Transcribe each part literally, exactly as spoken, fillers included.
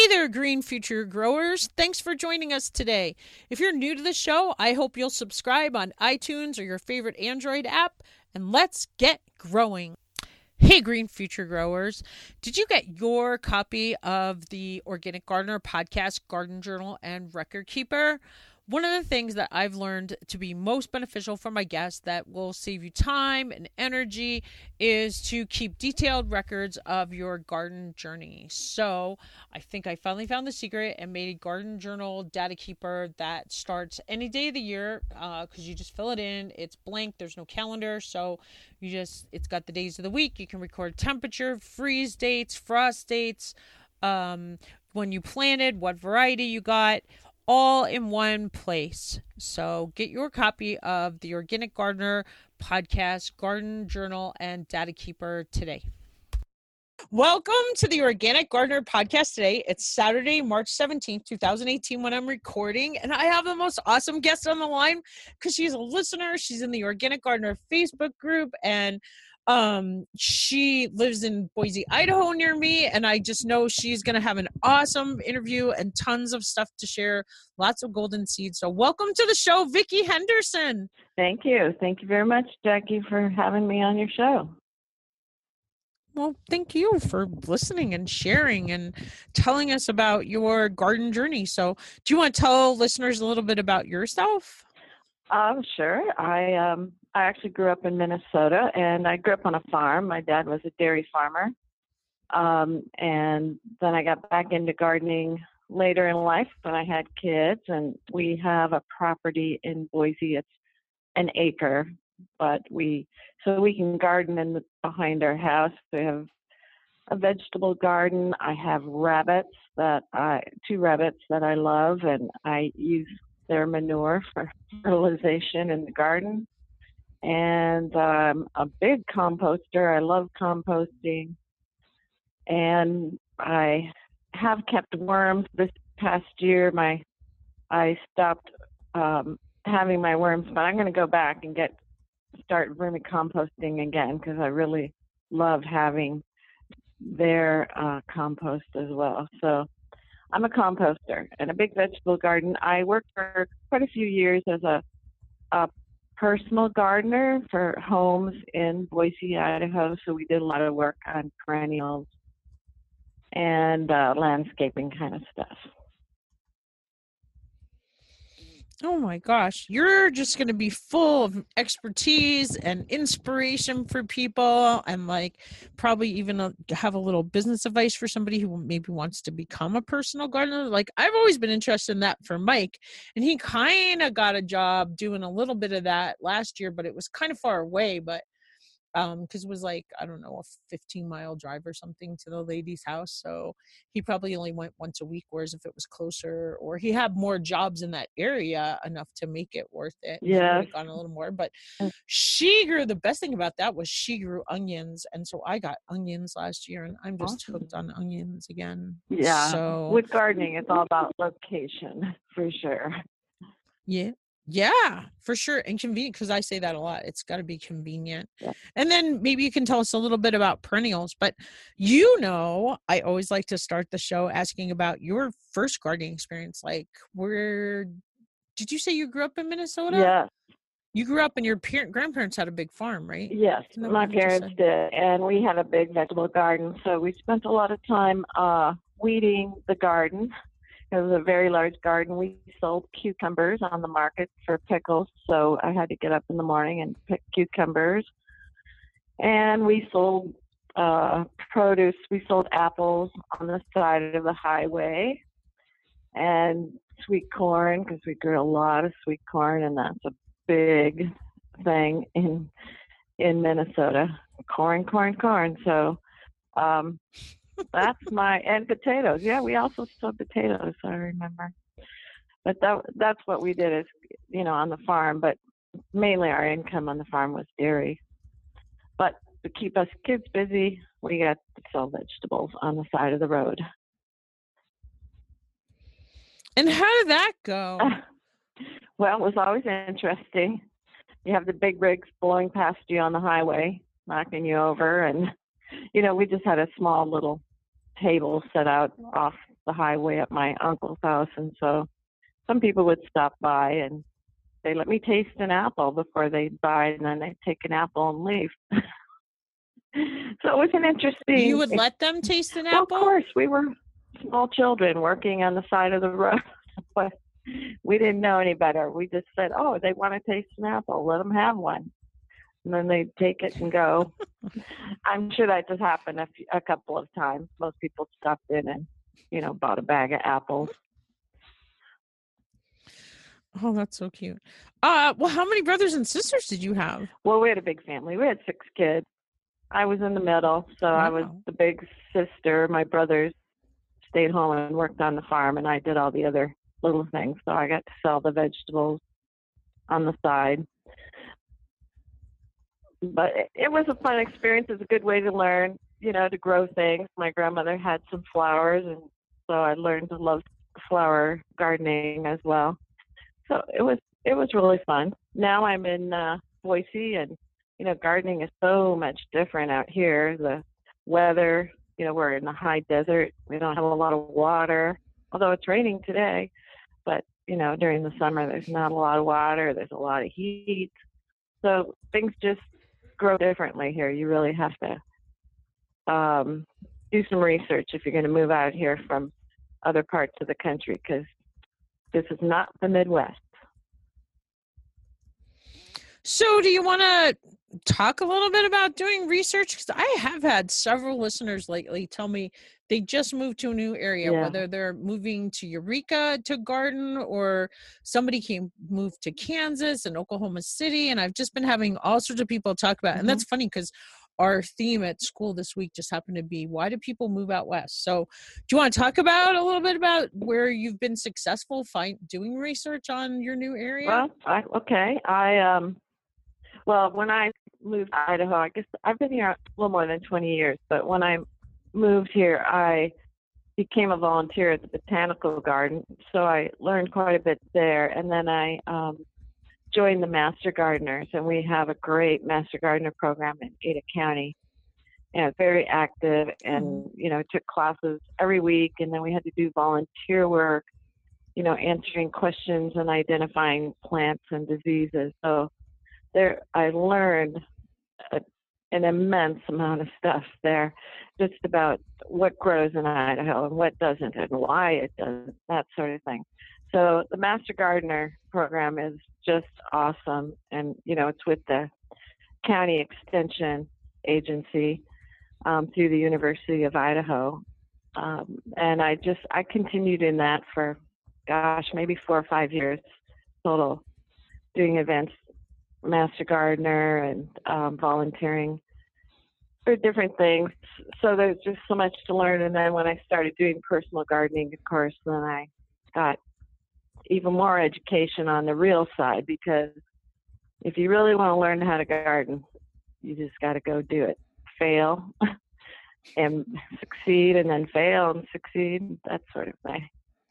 there, Green Future Growers. Thanks for joining us today. If you're new to the show, I hope you'll subscribe on iTunes or your favorite Android app, and let's get growing. Hey, Green Future Growers. Did you get your copy of the Organic Gardener podcast, Garden Journal, and Record Keeper? One of the things that I've learned to be most beneficial for my guests that will save you time and energy is to keep detailed records of your garden journey. So I think I finally found the secret and made a garden journal data keeper that starts any day of the year because uh, you just fill it in. It's blank. There's no calendar. So you just, it's got the days of the week. You can record temperature, freeze dates, frost dates, um, when you planted, what variety you got, all in one place. So get your copy of the Organic Gardener podcast, Garden Journal, and Data Keeper today. Welcome to the Organic Gardener podcast today. It's Saturday, March seventeenth, twenty eighteen when I'm recording, and I have the most awesome guest on the line because she's a listener. She's in the Organic Gardener Facebook group, and Um, she lives in Boise, Idaho near me, and I just know she's going to have an awesome interview and tons of stuff to share, lots of golden seeds. So welcome to the show, Vicki Henderson. Thank you. Thank you very much, Jackie, for having me on your show. Well, thank you for listening and sharing and telling us about your garden journey. So do you want to tell listeners a little bit about yourself? Um, sure. I, um, I actually grew up in Minnesota, and I grew up on a farm. My dad was a dairy farmer. Um, and then I got back into gardening later in life when I had kids, and we have a property in Boise. It's an acre, but we, so we can garden in the, behind our house. We have a vegetable garden. I have rabbits that I, two rabbits that I love, and I use their manure for fertilization in the garden. And um, a big composter. I love composting. And I have kept worms this past year. My I stopped um, having my worms, but I'm going to go back and get start vermicomposting again because I really love having their uh, compost as well. So I'm a composter and a big vegetable garden. I worked for quite a few years as a, a personal gardener for homes in Boise, Idaho. So we did a lot of work on perennials and uh, landscaping kind of stuff. Oh my gosh, you're just going to be full of expertise and inspiration for people, and like probably even a, have a little business advice for somebody who maybe wants to become a personal gardener. Like I've always been interested in that for Mike, and he kind of got a job doing a little bit of that last year, but it was kind of far away, but um because it was like, I don't know, a fifteen mile drive or something to the lady's house, so he probably only went once a week, whereas if it was closer or he had more jobs in that area enough to make it worth it, yeah, gone a little more. But she grew, the best thing about that was she grew onions, and so I got onions last year, and I'm just awesome. hooked on onions again. Yeah, so with gardening it's all about location for sure. yeah Yeah, for sure. And convenient, because I say that a lot. It's got to be convenient. Yeah. And then maybe you can tell us a little bit about perennials. But you know, I always like to start the show asking about your first gardening experience. Like, where did you say you grew up in Minnesota? Yeah. You grew up and your parent, grandparents had a big farm, right? Yes, my parents did. And we had a big vegetable garden. So we spent a lot of time uh, weeding the garden. It was a very large garden. We sold cucumbers on the market for pickles, so I had to get up in the morning and pick cucumbers. And we sold uh, produce. We sold apples on the side of the highway and sweet corn, because we grew a lot of sweet corn, and that's a big thing in in Minnesota. Corn, corn, corn. So um, that's my, and potatoes. Yeah, we also sowed potatoes, I remember. But that that's what we did, is, you know, on the farm. But mainly our income on the farm was dairy. But to keep us kids busy, we got to sell vegetables on the side of the road. And how did that go? Well, it was always interesting. You have the big rigs blowing past you on the highway, knocking you over. And, you know, we just had a small little table set out off the highway at my uncle's house. And so some people would stop by and they let me taste an apple before they'd buy, and then they'd take an apple and leave. So it was an interesting. You would let them taste an well, apple? Of course, we were small children working on the side of the road, but we didn't know any better. We just said, "Oh, they want to taste an apple. Let them have one." And then they'd take it and go. I'm sure that just happened a, few, a couple of times. Most people stopped in and, you know, bought a bag of apples. Oh, that's so cute. Uh, well, how many brothers and sisters did you have? Well, we had a big family. We had six kids. I was in the middle, so wow. I was the big sister. My brothers stayed home and worked on the farm, and I did all the other little things. So I got to sell the vegetables on the side. But it, it was a fun experience. It's a good way to learn, you know, to grow things. My grandmother had some flowers, and so I learned to love flower gardening as well. So it was it was really fun. Now I'm in uh, Boise, and you know, gardening is so much different out here. The weather, you know, we're in the high desert. We don't have a lot of water, although it's raining today. But you know, during the summer, there's not a lot of water. There's a lot of heat. So things just grow differently here. You really have to um, do some research if you're going to move out here from other parts of the country, because this is not the Midwest. So do you want to talk a little bit about doing research? Because I have had several listeners lately tell me they just moved to a new area, yeah. whether they're moving to Eureka to garden or somebody came moved to Kansas and Oklahoma City. And I've just been having all sorts of people talk about it. Mm-hmm. And that's funny because our theme at school this week just happened to be, why do people move out west? So do you want to talk about a little bit about where you've been successful find, doing research on your new area? Well, I, okay. I, um, well, when I moved to Idaho, I guess I've been here a little more than twenty years, but when I moved here, I became a volunteer at the Botanical Garden. So I learned quite a bit there. And then I, um, joined the Master Gardeners, and we have a great Master Gardener program in Ada County, and very active, and you know, took classes every week, and then we had to do volunteer work, you know, answering questions and identifying plants and diseases. So there I learned a, an immense amount of stuff there, just about what grows in Idaho and what doesn't and why it doesn't, that sort of thing. So the Master Gardener program is just awesome. And, you know, it's with the County Extension Agency um, through the University of Idaho. Um, and I just, I continued in that for, gosh, maybe four or five years total, doing events, Master Gardener, and um, volunteering for different things. So there's just so much to learn. And then when I started doing personal gardening, of course, then I got even more education on the real side, because if you really want to learn how to garden, you just got to go do it. Fail and succeed, and then fail and succeed, that sort of thing.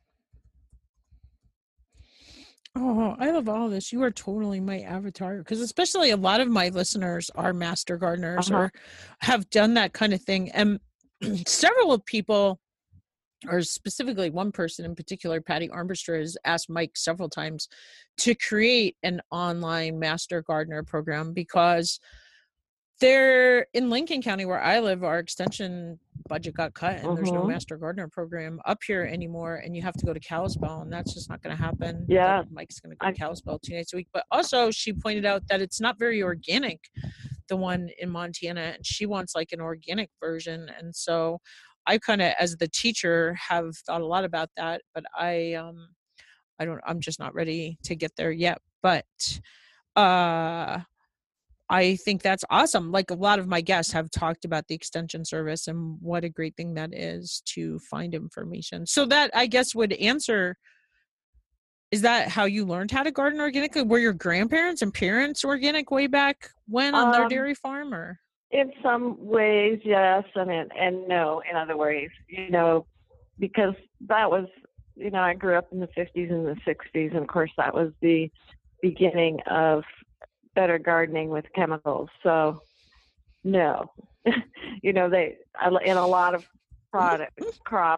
Oh, I love all this. You are totally my avatar, because especially a lot of my listeners are master gardeners uh-huh. or have done that kind of thing. And several people, or specifically one person in particular, Patty Armbruster, has asked Mike several times to create an online master gardener program, because there in Lincoln County, where I live, our extension budget got cut, and mm-hmm. there's no master gardener program up here anymore, and you have to go to Kalispell, and that's just not going to happen. Yeah, Mike's going to go to Kalispell two nights a week. But also, she pointed out that it's not very organic, the one in Montana, and she wants like an organic version. And so I kind of, as the teacher, have thought a lot about that, but I, um, I don't, I'm just not ready to get there yet. But, uh, I think that's awesome. Like a lot of my guests have talked about the extension service and what a great thing that is to find information. So that, I guess, would answer, is that how you learned how to garden organically? Were your grandparents and parents organic way back when on um, their dairy farm, or? In some ways, yes, and and no in other ways, you know, because that was, you know, I grew up in the fifties and the sixties, and of course that was the beginning of better gardening with chemicals. So no, you know, they, in a lot of product crops,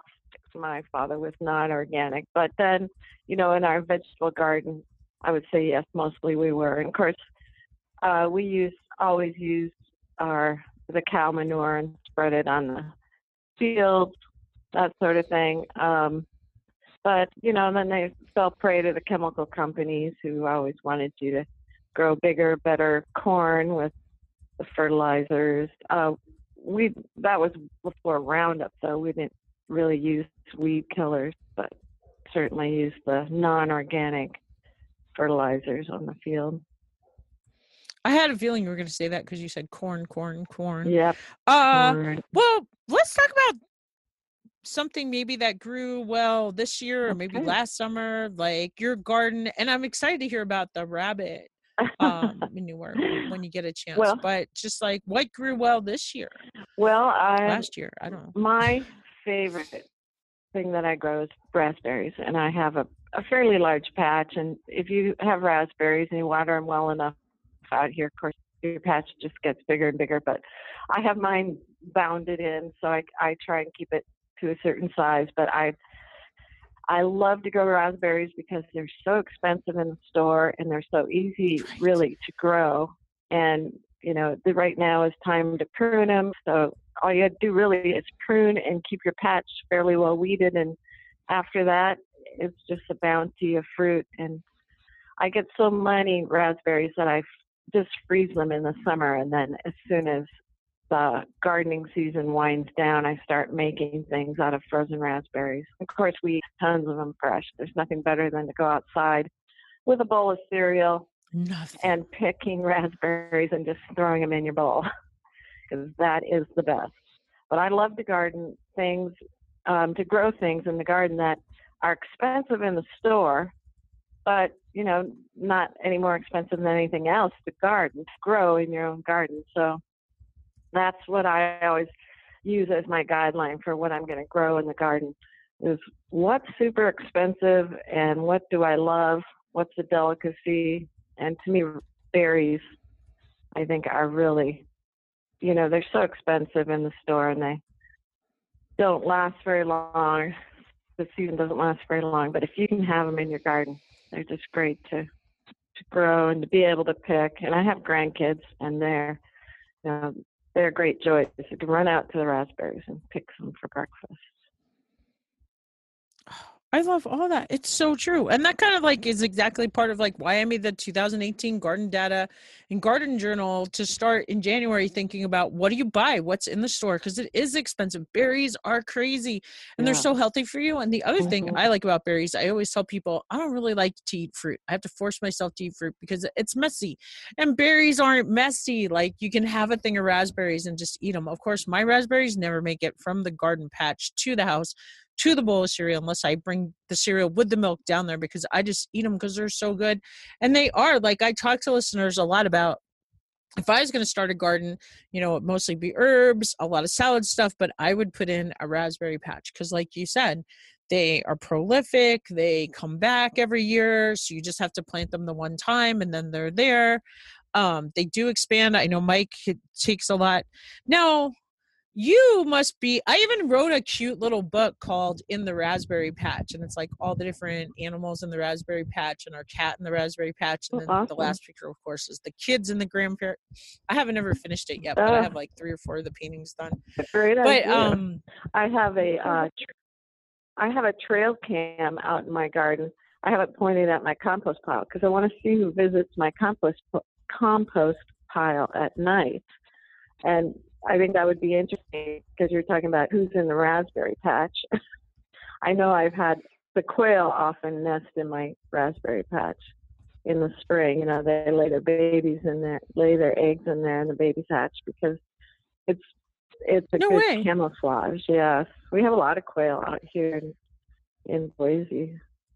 my father was not organic. But then, you know, in our vegetable garden, I would say yes, mostly we were. And of course, uh, we use always use our the cow manure and spread it on the fields, that sort of thing. Um, but you know, then they fell prey to the chemical companies who always wanted you to grow bigger, better corn with the fertilizers. Uh, we that was before Roundup, so we didn't really use weed killers, but certainly used the non-organic fertilizers on the field. I had a feeling you were going to say that because you said corn, corn, corn. Yep. Uh, corn. well, let's talk about something maybe that grew well this year or Okay. maybe last summer, like your garden. And I'm excited to hear about the rabbit um manure when you get a chance. Well, but just like what grew well this year? Well, I last year, I don't know. My favorite thing that I grow is raspberries, and I have a, a fairly large patch. And if you have raspberries and you water them well enough out here, of course, your patch just gets bigger and bigger. But I have mine bounded in, so I I try and keep it to a certain size. But I I love to grow raspberries because they're so expensive in the store and they're so easy, Right. really, to grow. And, you know, the, right now is time to prune them. So all you have to do really is prune and keep your patch fairly well weeded. And after that, it's just a bounty of fruit. And I get so many raspberries that I just freeze them in the summer. And then as soon as the gardening season winds down, I start making things out of frozen raspberries. Of course, we eat tons of them fresh. There's nothing better than to go outside with a bowl of cereal Nothing. and picking raspberries and just throwing them in your bowl, because that is the best. But I love to garden things, um, to grow things in the garden that are expensive in the store, but, you know, not any more expensive than anything else to garden, to grow in your own garden. So that's what I always use as my guideline for what I'm going to grow in the garden is what's super expensive and what do I love, what's a delicacy. And to me, berries, I think, are really, you know, they're so expensive in the store and they don't last very long. The season doesn't last very long, but if you can have them in your garden, they're just great to, to grow and to be able to pick. And I have grandkids, and they're, you know, they're a great joy. You can run out to the raspberries and pick some for breakfast. I love all that. It's so true. And that kind of like is exactly part of like why I made the two thousand eighteen garden data and garden journal to start in January thinking about what do you buy? What's in the store? Because it is expensive. Berries are crazy and Yeah. they're so healthy for you. And the other thing Mhm. I like about berries, I always tell people, I don't really like to eat fruit. I have to force myself to eat fruit because it's messy. And berries aren't messy. Like you can have a thing of raspberries and just eat them. Of course, my raspberries never make it from the garden patch to the house to the bowl of cereal unless I bring the cereal with the milk down there, because I just eat them because they're so good. And they are, like, I talk to listeners a lot about if I was going to start a garden, you know, it'd mostly be herbs, a lot of salad stuff, but I would put in a raspberry patch because, like you said, they are prolific. They come back every year. So you just have to plant them the one time and then they're there. Um, they do expand. I know Mike takes a lot. Now, you must be, I even wrote a cute little book called In the Raspberry Patch, and it's like all the different animals in the raspberry patch and our cat in the raspberry patch. And then Awesome. the last picture, of course, is the kids in the grandparent. I haven't ever finished it yet, but I have like three or four of the paintings done. Great But idea. um, I have a uh, tr- I have a trail cam out in my garden. I have it pointed at my compost pile because I want to see who visits my compost compost pile at night. And I think that would be interesting because you're talking about who's in the raspberry patch. I know I've had the quail often nest in my raspberry patch in the spring. You know, they lay their babies in there, lay their eggs in there in the baby patch because it's it's a No good way. camouflage. Yes, we have a lot of quail out here in, in Boise.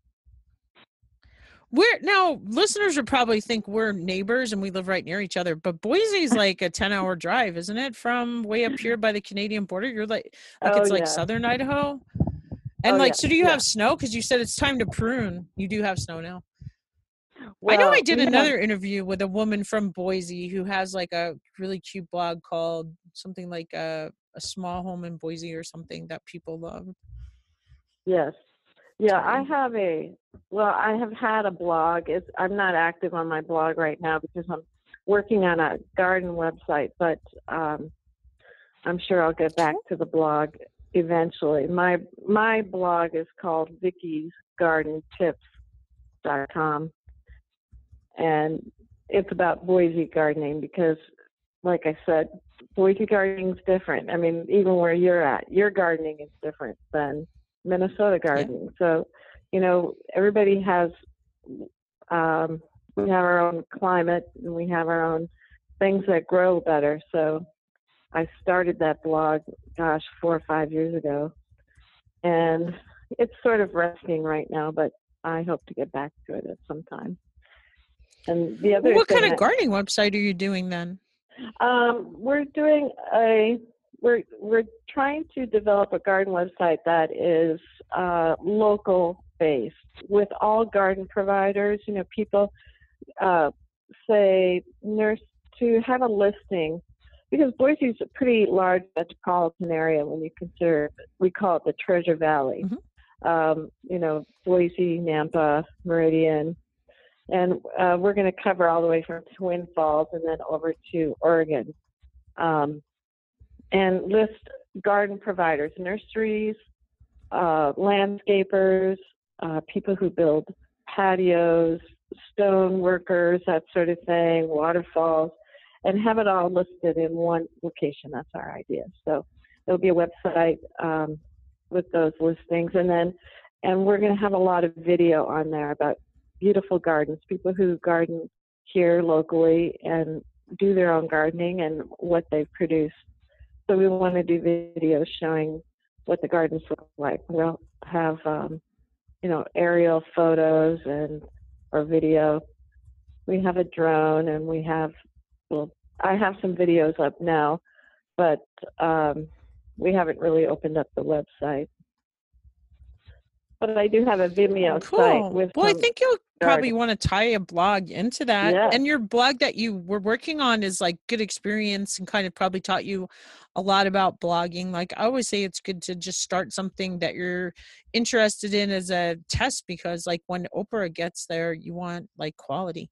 we're now listeners would probably think we're neighbors and we live right near each other, but Boise's like a ten hour drive, isn't it? From way up here by the Canadian border. You're like, like Oh, it's like yeah. southern Idaho. And Oh, like, yeah, so do you yeah. have snow? Because you said it's time to prune. You do have snow now. Well, I know I did we have- another interview with a woman from Boise who has like a really cute blog called something like a, a small home in Boise or something that people love. Yes. Yeah, I have a, well, I have had a blog. It's, I'm not active on my blog right now because I'm working on a garden website, but um, I'm sure I'll get back to the blog eventually. My my blog is called Vicky's Garden Tips dot com, and it's about Boise gardening because, like I said, Boise gardening is different. I mean, even where you're at, your gardening is different than Minnesota gardening. Yeah. So, you know, everybody has, um, we have our own climate and we have our own things that grow better. So I started that blog, gosh, four or five years ago, and it's sort of resting right now, but I hope to get back to it at some time. And the other well, what kind of that, gardening website are you doing then? Um, we're doing a we're we're trying to develop a garden website that is uh, local based with all garden providers. You know, people uh, say nurse to have a listing because Boise is a pretty large metropolitan area when you consider we call it the Treasure Valley. Mm-hmm. Um, you know, Boise, Nampa, Meridian. And uh, we're going to cover all the way from Twin Falls and then over to Oregon, um, and list garden providers, nurseries, uh, landscapers, uh, people who build patios, stone workers, that sort of thing, waterfalls, and have it all listed in one location. That's our idea. So there'll be a website um, with those listings, and then and we're going to have a lot of video on there about beautiful gardens, people who garden here locally and do their own gardening and what they've produced. So we want to do videos showing what the gardens look like. We'll have, um, you know, aerial photos and or video. We have a drone and we have, well, I have some videos up now, but um, we haven't really opened up the website. But I do have a Vimeo cool. site with. Well, I think you'll probably garden. want to tie a blog into that. Yeah. And your blog that you were working on is like good experience and kind of probably taught you a lot about blogging. Like I always say, it's good to just start something that you're interested in as a test because, like, when Oprah gets there, you want like quality.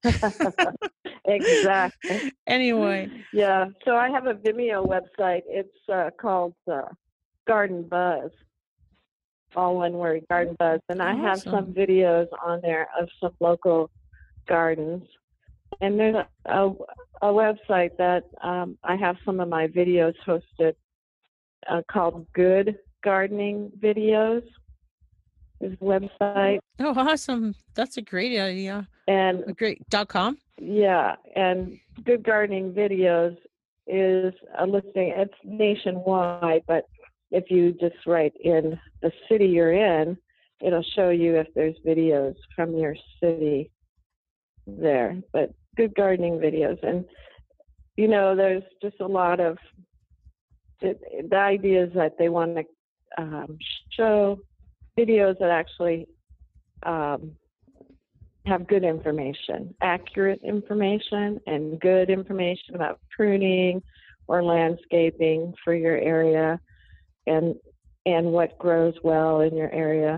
Exactly. Anyway. Yeah. So I have a Vimeo website. It's uh, called uh, Garden Buzz. All one word, Garden Buzz. And I have awesome. some videos on there of some local gardens. And there's a, a, a website that um, I have some of my videos hosted uh, called Good Gardening Videos. Is the website. Oh, awesome. That's a great idea. And a great dot com. Yeah. And Good Gardening Videos is a listing. It's nationwide, but if you just write in the city you're in, it'll show you if there's videos from your city there. But Good Gardening Videos. And, you know, there's just a lot of, it, the idea is that they want to um, show videos that actually um, have good information, accurate information, and good information about pruning or landscaping for your area. and and what grows well in your area.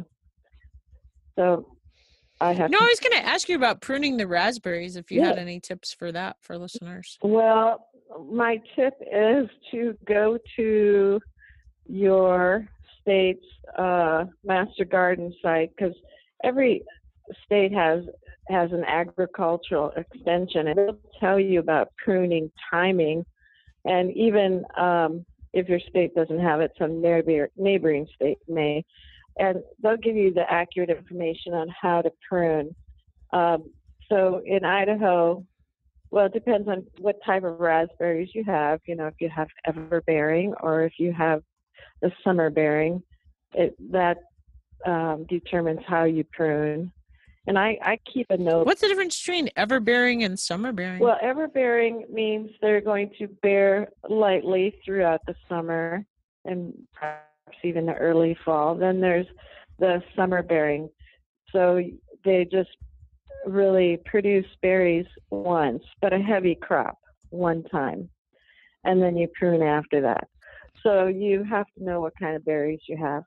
So I have No, to, I was going to ask you about pruning the raspberries, if you yeah. had any tips for that for listeners. Well, my tip is to go to your state's uh, master garden site, because every state has has an agricultural extension, and it'll tell you about pruning timing, and even um, if your state doesn't have it, some neighboring state may. And they'll give you the accurate information on how to prune. Um, so in Idaho, well, it depends on what type of raspberries you have. You know, if you have everbearing or if you have the summer bearing, it, that um, determines how you prune. And I, I keep a note. What's the difference between everbearing and summer bearing? Well, everbearing means they're going to bear lightly throughout the summer and perhaps even the early fall. Then there's the summer bearing. So they just really produce berries once, but a heavy crop one time. And then you prune after that. So you have to know what kind of berries you have.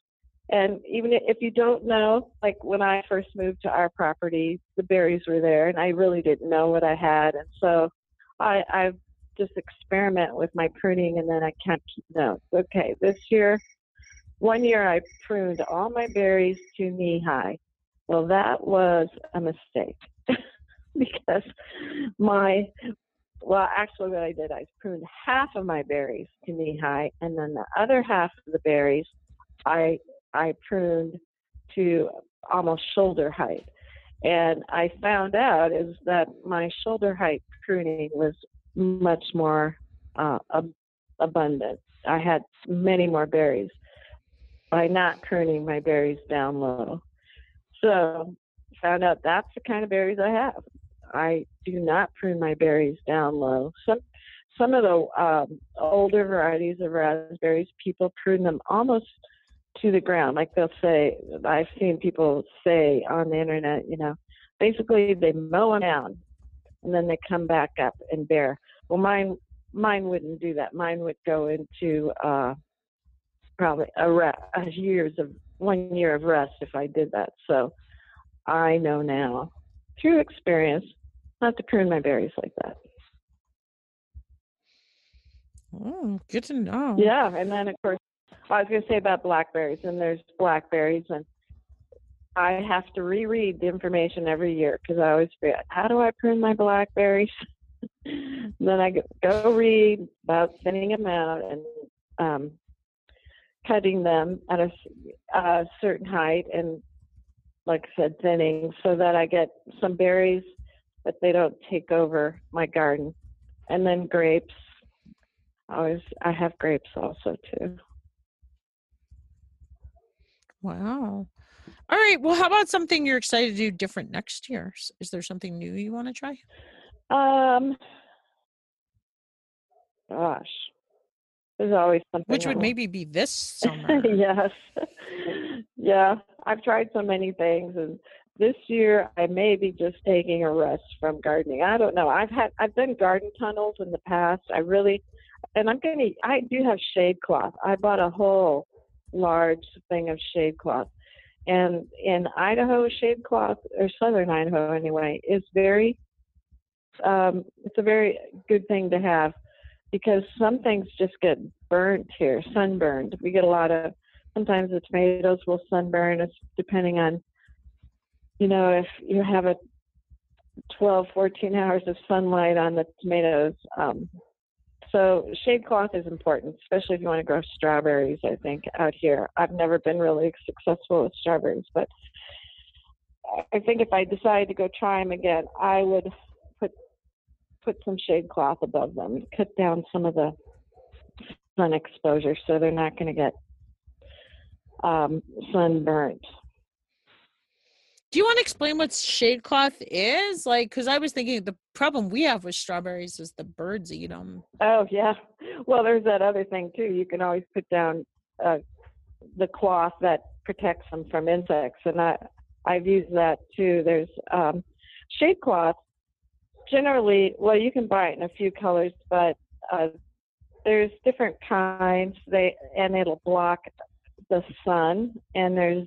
And even if you don't know, like when I first moved to our property, the berries were there, and I really didn't know what I had. And so I, I just experiment with my pruning, and then I can't keep notes. Okay, this year, one year I pruned all my berries to knee high. Well, that was a mistake because my, well, actually what I did, I pruned half of my berries to knee high, and then the other half of the berries, I I pruned to almost shoulder height. And I found out is that my shoulder height pruning was much more uh, ab- abundant. I had many more berries by not pruning my berries down low. So found out that's the kind of berries I have. I do not prune my berries down low. Some some of the um, older varieties of raspberries, people prune them almost to the ground. Like they'll say, I've seen people say on the internet, you know, basically they mow them down and then they come back up and bare. Well, mine mine wouldn't do that. Mine would go into uh, probably a, re- a years of one year of rest if I did that. So I know now, through experience, not to prune my berries like that. Oh, good to know. Yeah, and then of course, I was going to say about blackberries, and there's blackberries, and I have to reread the information every year because I always forget, how do I prune my blackberries? Then I go read about thinning them out and um, cutting them at a, a certain height and, like I said, thinning so that I get some berries, but they don't take over my garden. And then grapes. I always I have grapes also too. Wow. All right. Well, how about something you're excited to do different next year? Is there something new you want to try? Um, gosh, there's always something. Which would will... maybe be this summer. Yes. Yeah, I've tried so many things, and this year I may be just taking a rest from gardening. I don't know. I've had I've done garden tunnels in the past. I really, and I'm gonna. I do have shade cloth. I bought a whole large thing of shade cloth. And in Idaho, shade cloth, or southern Idaho anyway, is very, um, it's a very good thing to have because some things just get burnt here, sunburned. We get a lot of, sometimes the tomatoes will sunburn. It's depending on, you know, if you have a twelve, fourteen hours of sunlight on the tomatoes. Um, So shade cloth is important, especially if you want to grow strawberries, I think, out here. I've never been really successful with strawberries, but I think if I decided to go try them again, I would put put some shade cloth above them, cut down some of the sun exposure so they're not going to get um, sunburnt. Do you want to explain what shade cloth is? Like, because I was thinking the problem we have with strawberries is the birds eat them. Oh, yeah. Well, there's that other thing, too. You can always put down uh, the cloth that protects them from insects, and I, I've used that, too. There's um, shade cloth. Generally, well, you can buy it in a few colors, but uh, there's different kinds, They and it'll block the sun, and there's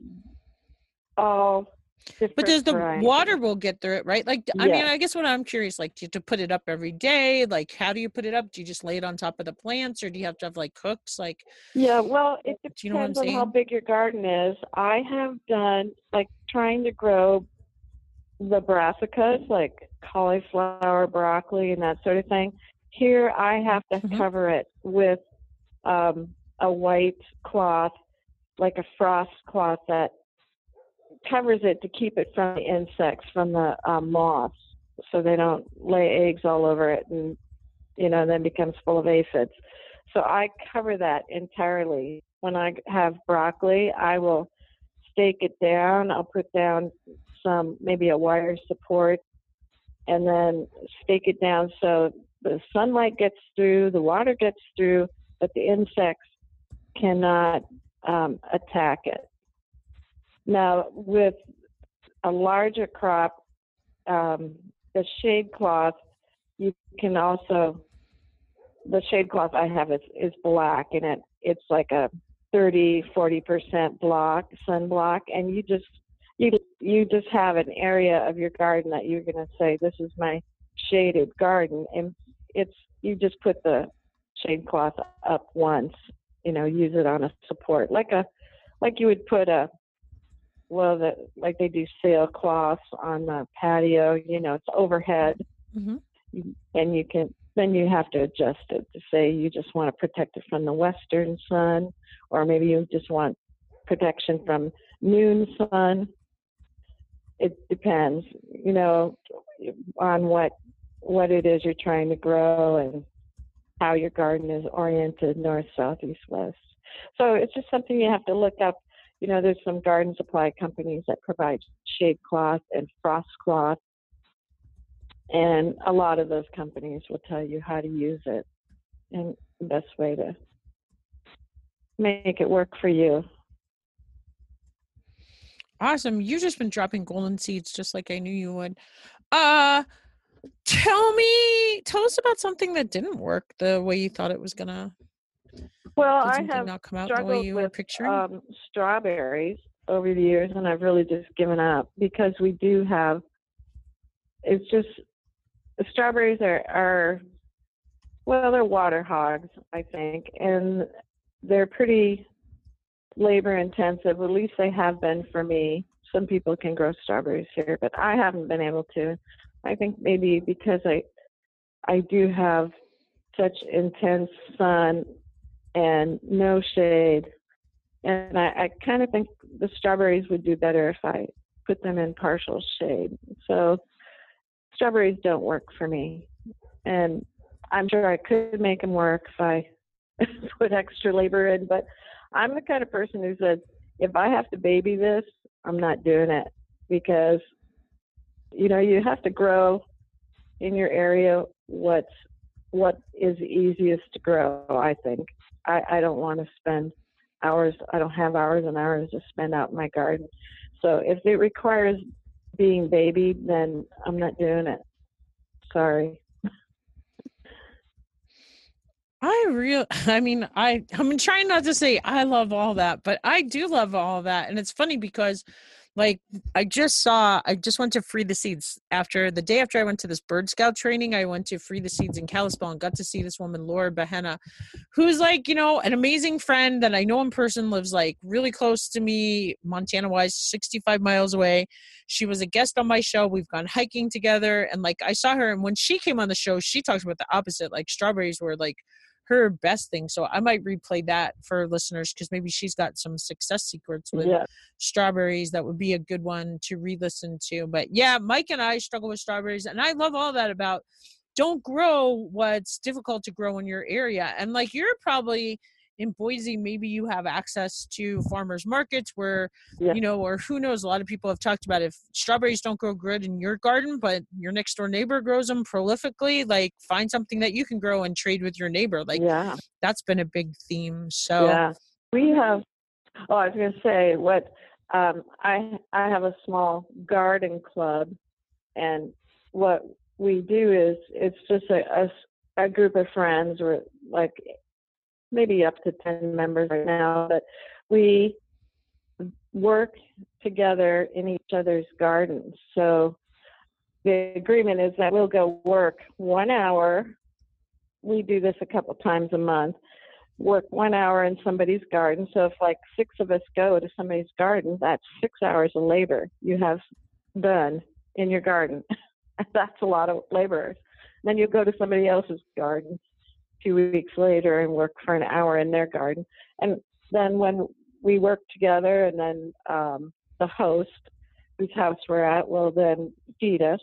all But does the varieties. water will get through it, right? Like, I Yeah. mean, I guess what I'm curious, like, do you have to put it up every day? Like, how do you put it up? Do you just lay it on top of the plants, or do you have to have like hooks? Like, yeah, well, it depends do you know what I'm on saying? how big your garden is. I have done like trying to grow the brassicas, like cauliflower, broccoli, and that sort of thing. Here, I have to Mhm. cover it with um, a white cloth, like a frost cloth that covers it to keep it from the insects, from the um, moths, so they don't lay eggs all over it and, you know, then becomes full of aphids. So I cover that entirely. When I have broccoli, I will stake it down. I'll put down some, maybe a wire support, and then stake it down so the sunlight gets through, the water gets through, but the insects cannot um, attack it. Now, with a larger crop, um, the shade cloth, you can also, the shade cloth I have is, is black, and it it's like a thirty, forty percent block, sunblock, and you just you you just have an area of your garden that you're going to say, this is my shaded garden, and it's you just put the shade cloth up once, you know, use it on a support, like a like you would put a well, the like they do sailcloths on the patio, you know, it's overhead, Mm-hmm. and you can then you have to adjust it to say you just want to protect it from the western sun, or maybe you just want protection from noon sun. It depends, you know, on what what it is you're trying to grow and how your garden is oriented, north, south, east, west. So it's just something you have to look up. You know, there's some garden supply companies that provide shade cloth and frost cloth, and a lot of those companies will tell you how to use it and the best way to make it work for you. Awesome. You've just been dropping golden seeds just like I knew you would. Uh, tell me, tell us about something that didn't work the way you thought it was going to. Well, Did I something have not come out the way struggled you were with picturing? um, strawberries over the years, and I've really just given up because we do have, it's just, the strawberries are, are, well, they're water hogs, I think, and they're pretty labor intensive. At least they have been for me. Some people can grow strawberries here, but I haven't been able to. I think maybe because I, I do have such intense sun and no shade, and I, I kind of think the strawberries would do better if I put them in partial shade. So strawberries don't work for me, and I'm sure I could make them work if I put extra labor in, but I'm the kind of person who says, if I have to baby this, I'm not doing it, because, you know, you have to grow in your area what's what is easiest to grow, I think. I, I don't want to spend hours, I don't have hours and hours to spend out in my garden. So if it requires being babied, then I'm not doing it. Sorry. I real I mean, I I'm trying not to say I love all that, but I do love all that. And it's funny because like I just saw I just went to Free the Seeds after the day after I went to this Bird Scout training. I went to Free the Seeds in Kalispell and got to see this woman, Laura Bahena, who's like, you know, an amazing friend that I know in person, lives like really close to me, Montana wise, sixty-five miles away. She was a guest on my show. We've gone hiking together, and like I saw her, and when she came on the show, she talked about the opposite. Like strawberries were like her best thing. So I might replay that for listeners because maybe she's got some success secrets with Yeah. strawberries that would be a good one to re-listen to. But yeah, Mike and I struggle with strawberries, and I love all that about don't grow what's difficult to grow in your area. And like you're probably in Boise, maybe you have access to farmers markets where, Yeah. you know, or who knows, a lot of people have talked about if strawberries don't grow good in your garden, but your next door neighbor grows them prolifically, like find something that you can grow and trade with your neighbor. Like Yeah. that's been a big theme. So Yeah. We have, oh, I was going to say what, um, I, I have a small garden club, and what we do is it's just a, a, a group of friends. We're like maybe up to ten members right now, but we work together in each other's gardens. So the agreement is that we'll go work one hour. We do this a couple times a month. Work one hour in somebody's garden. So if like six of us go to somebody's garden, that's six hours of labor you have done in your garden. That's a lot of labor. Then you go to somebody else's garden two weeks later and work for an hour in their garden. And then when we work together, and then um, the host, whose house we're at, will then feed us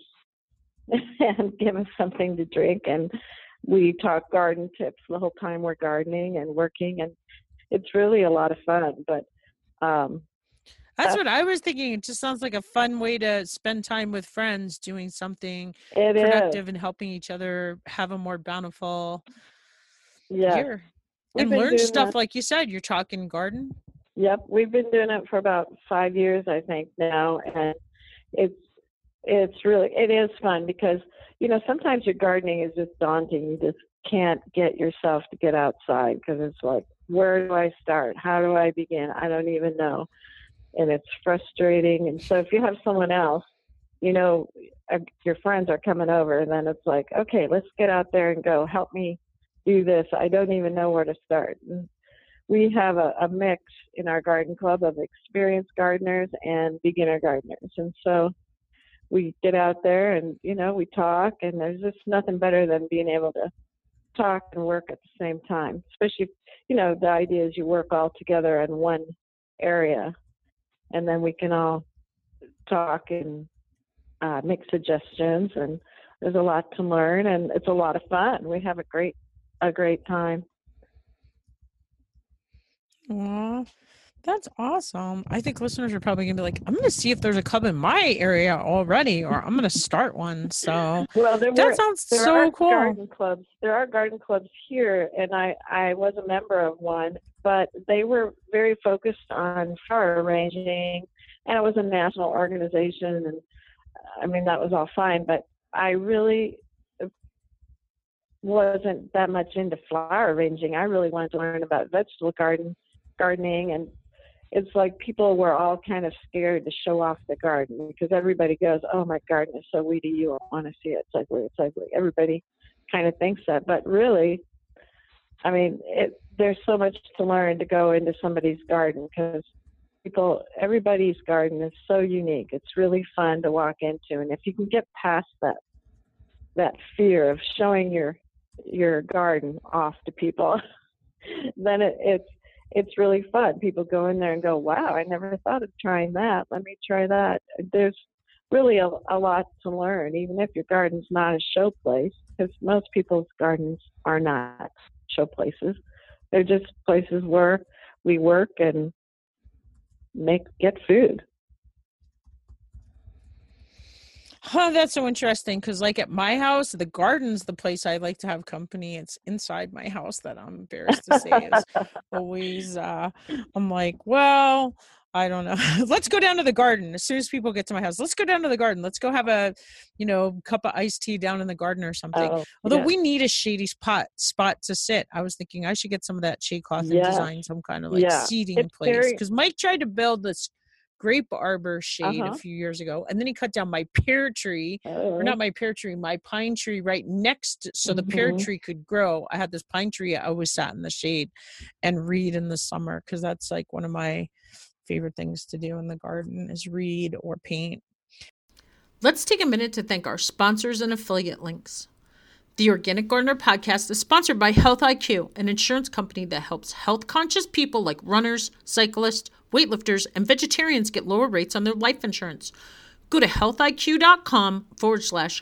and give us something to drink. And we talk garden tips the whole time we're gardening and working. And it's really a lot of fun. But um, that's, that's what I was thinking. It just sounds like a fun way to spend time with friends, doing something productive is. and helping each other have a more bountiful yes. year. We've and learn stuff that. Like you said, you're talking garden. Yep, we've been doing it for about five years, I think now, and it's it's really it is fun because you know sometimes your gardening is just daunting. You just can't get yourself to get outside because it's like where do I start? How do I begin? I don't even know. And it's frustrating. And so if you have someone else, you know, uh, your friends are coming over, and then it's like, okay, let's get out there and go. Help me do this. I don't even know where to start. And we have a, a mix in our garden club of experienced gardeners and beginner gardeners. And so we get out there and, you know, we talk, and there's just nothing better than being able to talk and work at the same time. Especially, you know, the idea is you work all together in one area, and then we can all talk and uh, make suggestions, and there's a lot to learn, and it's a lot of fun. We have a great, a great time. Aw, that's awesome. I think listeners are probably gonna be like, I'm gonna see if there's a club in my area already, or I'm gonna start one. So well, there that were, sounds there so are cool. Garden clubs. There are garden clubs here, and I, I was a member of one, but they were very focused on flower arranging, and it was a national organization, and I mean, that was all fine, but I really wasn't that much into flower arranging. I really wanted to learn about vegetable garden gardening, and it's like people were all kind of scared to show off the garden because everybody goes, oh, my garden is so weedy, you won't want to see it. It's ugly, it's ugly. Everybody kind of thinks that, but really, I mean, it, there's so much to learn to go into somebody's garden because people, everybody's garden is so unique. It's really fun to walk into, and if you can get past that that fear of showing your your garden off to people, then it, it's it's really fun. People go in there and go, wow, I never thought of trying that. Let me try that. There's really a, a lot to learn, even if your garden's not a show place, because most people's gardens are not show places. They're just places where we work and make get food. Huh, that's so interesting because, like, at my house, the garden's the place I like to have company. It's inside my house that I'm embarrassed to say is always, uh, I'm like, well, I don't know. Let's go down to the garden. As soon as people get to my house, let's go down to the garden. Let's go have a, you know, cup of iced tea down in the garden or something. Oh, Although yeah. we need a shady spot spot to sit. I was thinking I should get some of that shade cloth and Yes. design some kind of like Yeah. seating It's place. very- Because Mike tried to build this grape arbor shade Uh-huh. a few years ago, and then he cut down my pear tree, or Oh. not my pear tree, my pine tree right next, so the pear Mhm. tree could grow. I had this pine tree. I always sat in the shade and read in the summer because that's like one of my favorite things to do in the garden is read or paint. Let's take a minute to thank our sponsors and affiliate links. The Organic Gardener podcast is sponsored by Health I Q, an insurance company that helps health-conscious people like runners, cyclists, weightlifters, and vegetarians get lower rates on their life insurance. Go to healthiq.com forward slash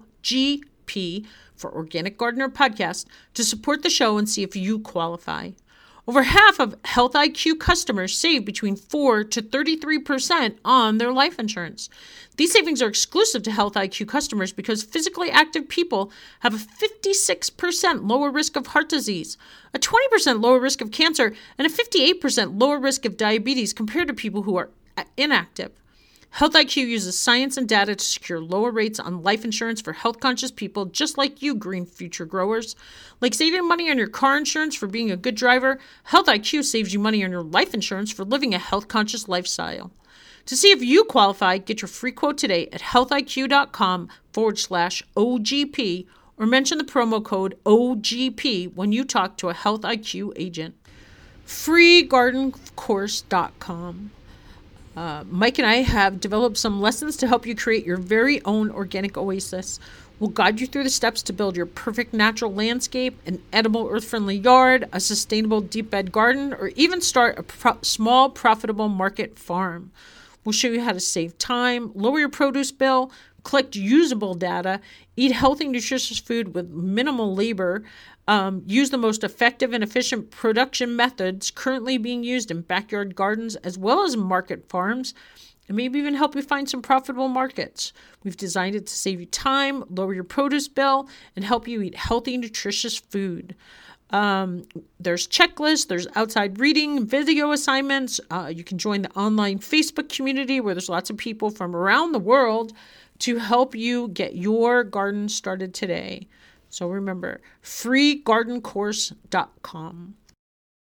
OGP for Organic Gardener podcast to support the show and see if you qualify. Over half of Health I Q customers save between four to thirty-three percent on their life insurance. These savings are exclusive to Health I Q customers because physically active people have a fifty-six percent lower risk of heart disease, a twenty percent lower risk of cancer, and a fifty-eight percent lower risk of diabetes compared to people who are inactive. Health I Q uses science and data to secure lower rates on life insurance for health-conscious people just like you, green future growers. Like saving money on your car insurance for being a good driver, Health I Q saves you money on your life insurance for living a health-conscious lifestyle. To see if you qualify, get your free quote today at healthiq.com forward slash OGP or mention the promo code O G P when you talk to a Health I Q agent. free garden course dot com. Uh, Mike and I have developed some lessons to help you create your very own organic oasis. We'll guide you through the steps to build your perfect natural landscape, an edible earth-friendly yard, a sustainable deep bed garden, or even start a pro- small profitable market farm. We'll show you how to save time, lower your produce bill, collect usable data, eat healthy, nutritious food with minimal labor, um, use the most effective and efficient production methods currently being used in backyard gardens as well as market farms, and maybe even help you find some profitable markets. We've designed it to save you time, lower your produce bill, and help you eat healthy, nutritious food. Um, there's checklists, there's outside reading, video assignments. Uh, you can join the online Facebook community where there's lots of people from around the world to help you get your garden started today. So remember, free garden course dot com.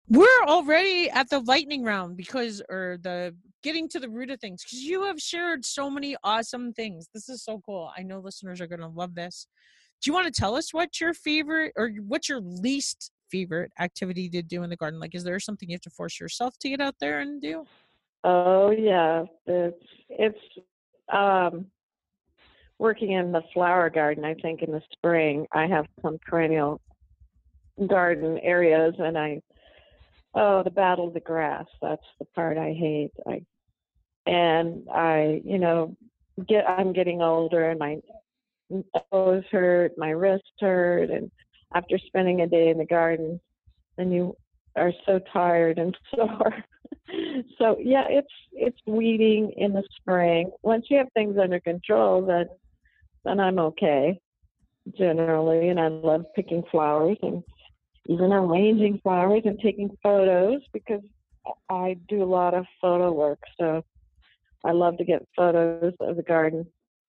We're already at the lightning round because, or the getting to the root of things, because you have shared so many awesome things. This is so cool. I know listeners are going to love this. Do you want to tell us what your favorite or what's your least favorite activity to do in the garden? Like, is there something you have to force yourself to get out there and do? Oh yeah, it's it's um, working in the flower garden. I think in the spring I have some perennial garden areas, and I oh the battle of the grass. That's the part I hate. I and I you know get I'm getting older, and my elbows hurt, my wrist hurt, and after spending a day in the garden, then you are so tired and sore. So yeah, it's it's weeding in the spring. Once you have things under control, then then I'm okay generally, and I love picking flowers and even arranging flowers and taking photos because I do a lot of photo work. So I love to get photos of the garden.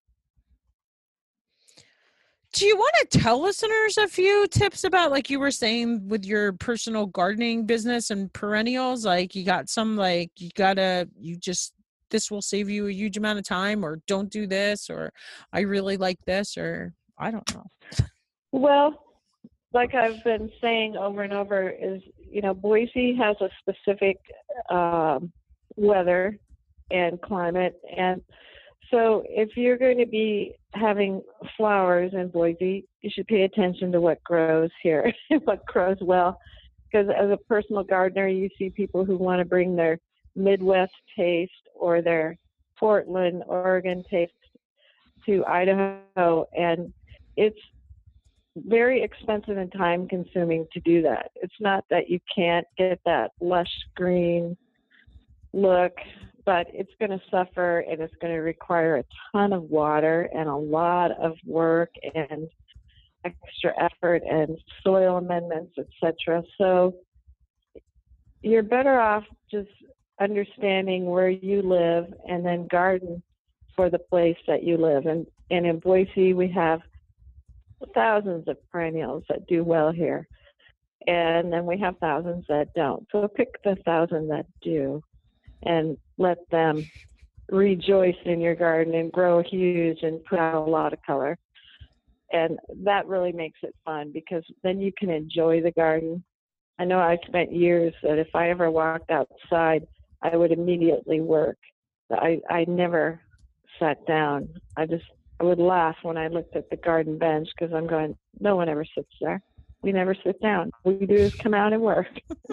Do you want to tell listeners a few tips about, like you were saying, with your personal gardening business and perennials? Like you got some, like you gotta, you just, this will save you a huge amount of time, or don't do this, or I really like this, or I don't know. Well, like I've been saying over and over is, you know, Boise has a specific um, weather and climate. And so if you're going to be having flowers in Boise, you should pay attention to what grows here, what grows well. Because as a personal gardener, you see people who want to bring their Midwest taste or their Portland, Oregon taste to Idaho. And it's very expensive and time consuming to do that. It's not that you can't get that lush green look, but it's going to suffer, and it's going to require a ton of water and a lot of work and extra effort and soil amendments, et cetera. So you're better off just understanding where you live and then garden for the place that you live. And, and in Boise, we have thousands of perennials that do well here, and then we have thousands that don't. So pick the thousand that do and let them rejoice in your garden and grow huge and put out a lot of color. And that really makes it fun because then you can enjoy the garden. I know I spent years that if I ever walked outside, I would immediately work. I, I never sat down. I just I would laugh when I looked at the garden bench because I'm going, no one ever sits there. We never sit down. All we do is come out and work.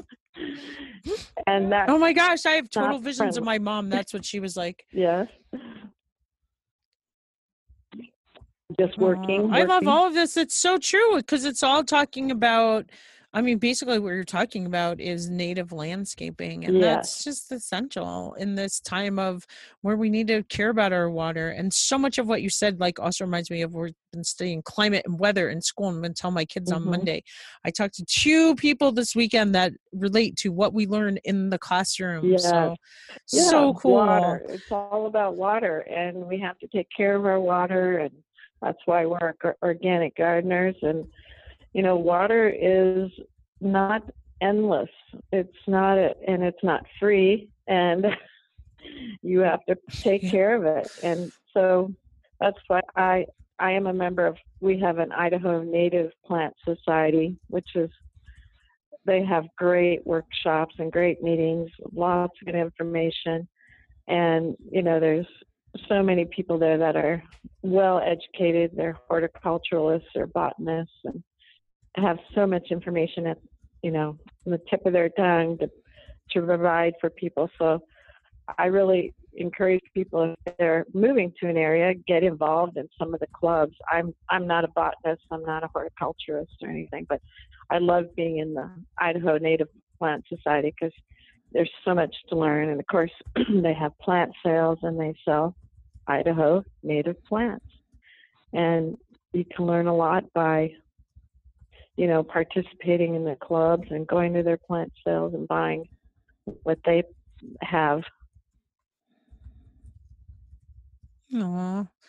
And that. Oh my gosh, I have total visions friendly. Of my mom. That's what she was like. Yes. Just working, uh, working. I love all of this. It's so true because it's all talking about, I mean, basically what you're talking about is native landscaping. And yes. That's just essential in this time of where we need to care about our water. And so much of what you said, like, also reminds me of we've been studying climate and weather in school. I'm going to tell my kids mm-hmm. on Monday. I talked to two people this weekend that relate to what we learn in the classroom. Yes. So, yeah, so cool. Water. It's all about water, and we have to take care of our water, and that's why we're organic gardeners. And you know, water is not endless. It's not, a, and it's not free, and you have to take care of it. And so that's why I, I am a member of, we have an Idaho Native Plant Society, which is, they have great workshops and great meetings, lots of good information. And, you know, there's so many people there that are well educated. They're horticulturalists or botanists, and have so much information at, you know, on the tip of their tongue to, to provide for people. So I really encourage people, if they're moving to an area, get involved in some of the clubs. I'm I'm not a botanist, I'm not a horticulturist or anything, but I love being in the Idaho Native Plant Society because there's so much to learn. And of course, they have plant sales, and they sell Idaho native plants. And you can learn a lot by, you know, participating in the clubs and going to their plant sales and buying what they have. Aww.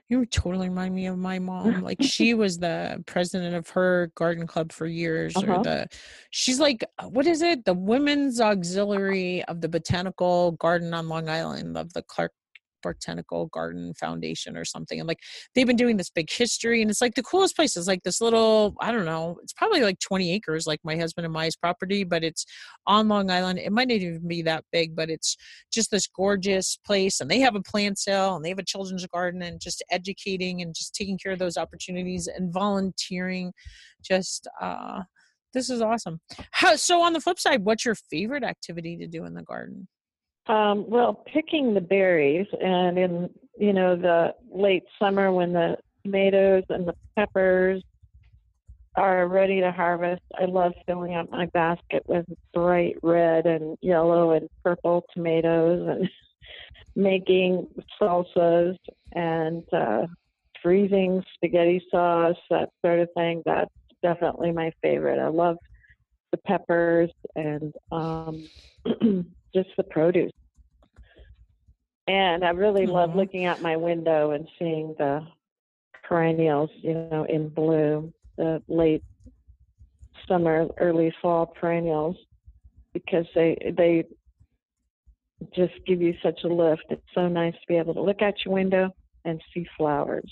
You totally remind me of my mom. Like she was the president of her garden club for years, or Uh-huh. the, she's like, what is it? The Women's Auxiliary of the Botanical Garden on Long Island, of the Clark Botanical Garden Foundation or something. And like, they've been doing this big history, and it's like the coolest place. It's like this little, I don't know, it's probably like twenty acres, like my husband and Maya's property, but it's on Long Island. It might not even be that big, but it's just this gorgeous place. And they have a plant sale, and they have a children's garden, and just educating and just taking care of those opportunities and volunteering. Just, uh, this is awesome. How, so on the flip side, what's your favorite activity to do in the garden? Um, well, picking the berries, and in, you know, the late summer when the tomatoes and the peppers are ready to harvest, I love filling up my basket with bright red and yellow and purple tomatoes, and making salsas and uh, freezing spaghetti sauce, that sort of thing. That's definitely my favorite. I love the peppers and um, just the produce. And I really love Aw. looking out my window and seeing the perennials, you know, in bloom, the late summer, early fall perennials, because they they just give you such a lift. It's so nice to be able to look out your window and see flowers.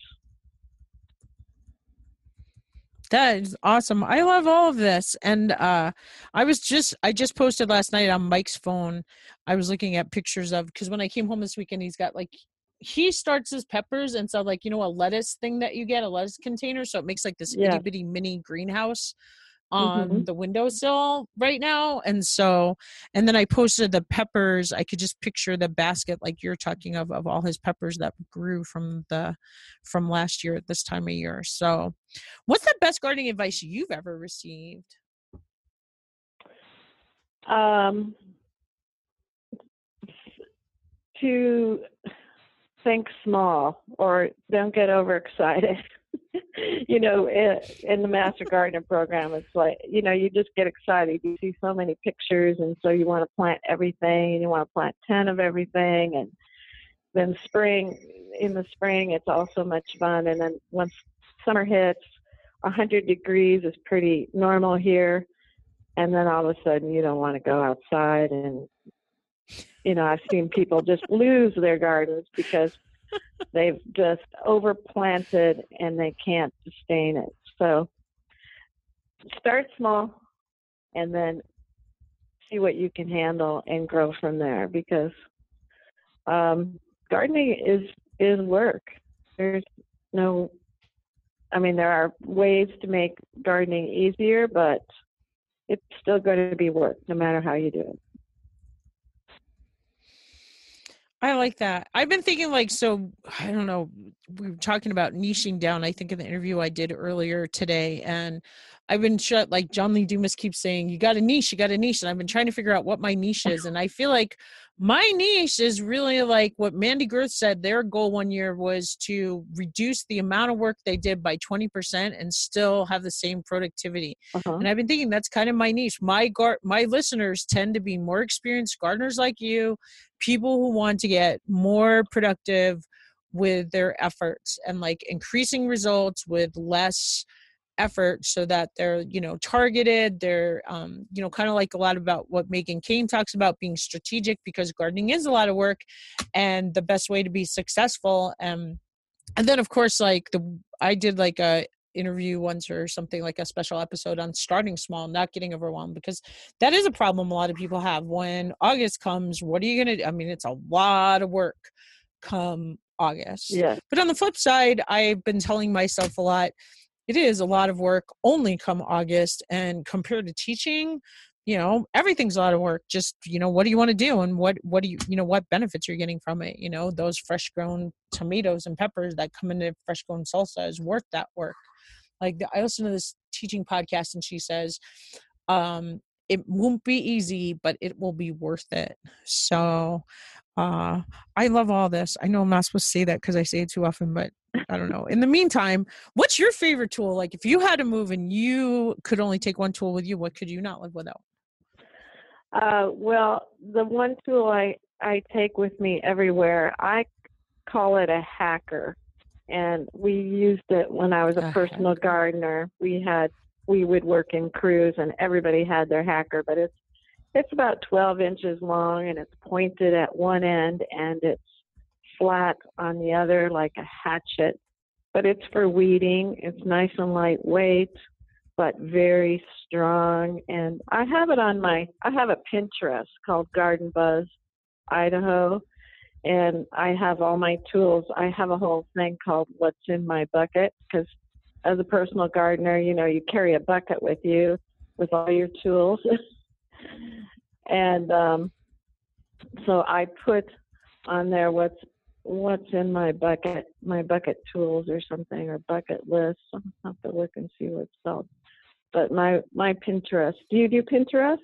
That is awesome. I love all of this. And uh, I was just, I just posted last night on Mike's phone. I was looking at pictures of, because when I came home this weekend, he's got like, he starts his peppers, and so like, you know, a lettuce thing that you get, a lettuce container. So it makes like this Yeah. itty bitty mini greenhouse on Mm-hmm. the windowsill right now. And so, and then I posted the peppers. I could just picture the basket like you're talking of, of all his peppers that grew from the, from last year at this time of year. So what's the best gardening advice you've ever received? Um, to think small, or don't get overexcited. You know, in, in the Master Gardener program, it's like, you know, you just get excited. You see so many pictures, and so you want to plant everything, and you want to plant ten of everything. And then spring, in the spring, it's also much fun. And then once summer hits, one hundred degrees is pretty normal here. And then all of a sudden, you don't want to go outside. And, you know, I've seen people just lose their gardens because they've just overplanted and they can't sustain it. So start small and then see what you can handle and grow from there, because um, gardening is, is work. There's no, I mean, there are ways to make gardening easier, but it's still going to be work no matter how you do it. I like that. I've been thinking like, so I don't know, we were talking about niching down, I think in the interview I did earlier today, and I've been shut, like John Lee Dumas keeps saying, you got a niche, you got a niche. And I've been trying to figure out what my niche is. And I feel like my niche is really like what Mandy Groth said. Their goal one year was to reduce the amount of work they did by twenty percent and still have the same productivity. Uh-huh. And I've been thinking that's kind of my niche. My gar- my listeners tend to be more experienced gardeners like you, people who want to get more productive with their efforts and like increasing results with less effort, so that they're, you know, targeted. They're, um, you know, kind of like a lot about what Megan Kane talks about, being strategic, because gardening is a lot of work, and the best way to be successful. Um, and then of course, like the, I did like a interview once or something, like a special episode on starting small, not getting overwhelmed, because that is a problem a lot of people have. When August comes, what are you going to do? I mean, it's a lot of work come August. Yeah. But on the flip side, I've been telling myself a lot, it is a lot of work only come August, and compared to teaching, you know, everything's a lot of work. Just, you know, what do you want to do, and what, what do you, you know, what benefits you're getting from it? You know, those fresh grown tomatoes and peppers that come into fresh grown salsa is worth that work. Like, I listen to this teaching podcast, and she says, um, it won't be easy, but it will be worth it. So uh, I love all this. I know I'm not supposed to say that because I say it too often, but I don't know. In the meantime, what's your favorite tool? Like, if you had to move and you could only take one tool with you, what could you not live without? Uh, well, the one tool I, I take with me everywhere, I call it a hacker. and we used it when I was a A personal hacker. gardener. We had we would work in crews, and everybody had their hacker, but it's it's about twelve inches long, and it's pointed at one end, and it's flat on the other like a hatchet. But it's for weeding. It's nice and lightweight, but very strong. And I have it on my, I have a Pinterest called Garden Buzz Idaho, and I have all my tools. I have a whole thing called What's in My Bucket, because as a personal gardener, you know, you carry a bucket with you with all your tools. and um, so I put on there what's what's in my bucket, my bucket tools or something, or bucket list. I'll have to look and see what it's called. But my, my Pinterest, do you do Pinterest?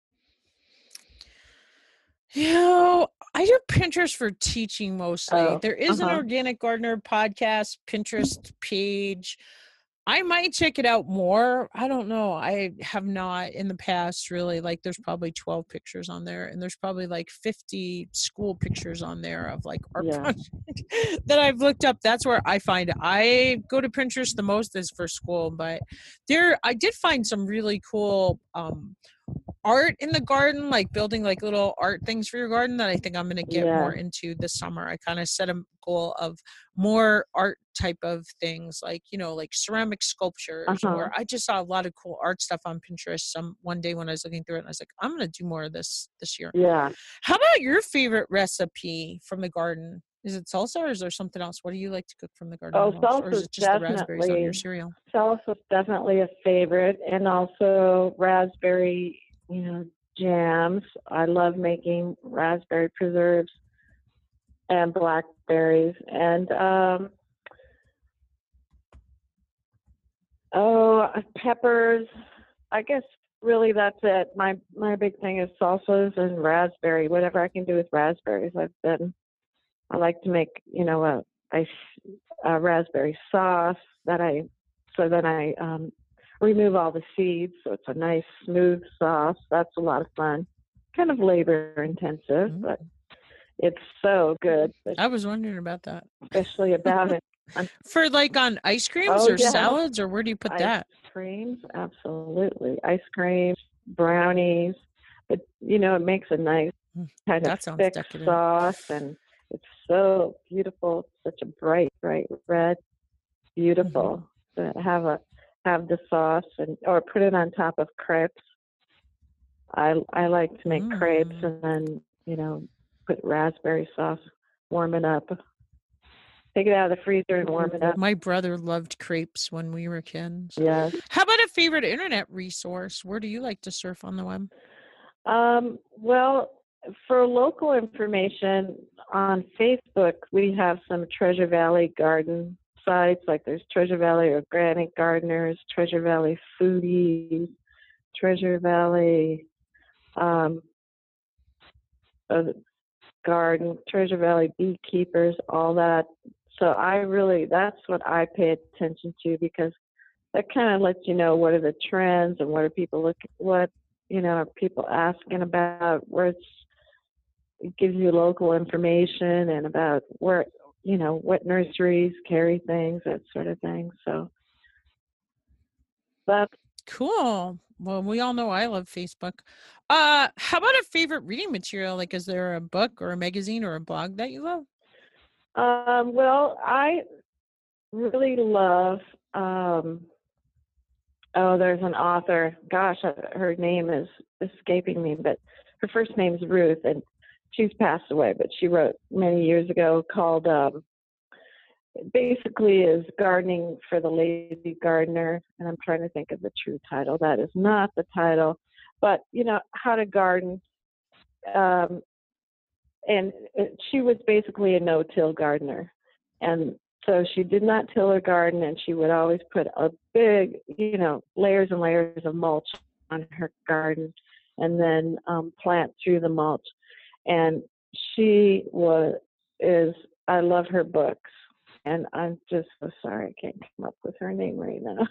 You know, I do Pinterest for teaching mostly. Oh, There is uh-huh. an Organic Gardener podcast Pinterest page. I might check it out more. I don't know. I have not in the past really. Like, there's probably twelve pictures on there, and there's probably like fifty school pictures on there of like art Yeah. projects that I've looked up. That's where I find it. I go to Pinterest the most is for school, but there I did find some really cool um, art in the garden, like building like little art things for your garden that I think I'm going to get Yeah. more into this summer. I kind of set a goal of more art type of things, like, you know, like ceramic sculptures, Uh-huh. or I just saw a lot of cool art stuff on Pinterest some one day when I was looking through it, and I was like, I'm going to do more of this this year. Yeah. How about your favorite recipe from the garden? Is it salsa, or is there something else? What do you like to cook from the garden Oh, the most? Or is salsa's it just the raspberries on your definitely, cereal? salsa's definitely a favorite, and also raspberry, you know, jams. I love making raspberry preserves and blackberries, and um, oh, peppers. I guess really that's it. My my big thing is salsas and raspberry. Whatever I can do with raspberries, I've been. I like to make, you know, a, a, a raspberry sauce that I, so then I um, remove all the seeds, so it's a nice smooth sauce. That's a lot of fun. Kind of labor intensive, Mm. but it's so good. I was wondering about that. Especially about it. For like on ice creams Oh, or yeah. salads, or where do you put Ice that? creams, absolutely. Ice creams, brownies. But, you know, it makes a nice kind That of sounds thick decadent. sauce, and it's so beautiful. Such a bright, bright red. Beautiful. Mm-hmm. To have a have the sauce and or put it on top of crepes. I I like to make Mm. crepes and then, you know, put raspberry sauce, warm it up. Take it out of the freezer and warm it up. My brother loved crepes when we were kids. Yes. How about a favorite internet resource? Where do you like to surf on the web? Um, well, for local information on Facebook, we have some Treasure Valley garden sites. Like there's Treasure Valley Organic Gardeners, Treasure Valley Foodies, Treasure Valley um, uh, Garden, Treasure Valley Beekeepers, all that. So I really, that's what I pay attention to, because that kind of lets you know what are the trends and what are people looking, what, you know, are people asking about, where it's, it gives you local information and about where, you know, what nurseries carry things, that sort of thing. So that's cool. Well, we all know I love Facebook. Uh, how about a favorite reading material? Like, is there a book or a magazine or a blog that you love? Um, well, I really love, um, oh, there's an author. Gosh, her name is escaping me, but her first name is Ruth, and she's passed away, but she wrote many years ago called, um, basically is Gardening for the Lazy Gardener, and I'm trying to think of the true title. That is not the title, but, you know, how to garden. Um, and she was basically a no-till gardener. And so she did not till her garden, and she would always put a big, you know, layers and layers of mulch on her garden, and then um, plant through the mulch. And she was, is, I love her books. And I'm just so sorry I can't come up with her name right now.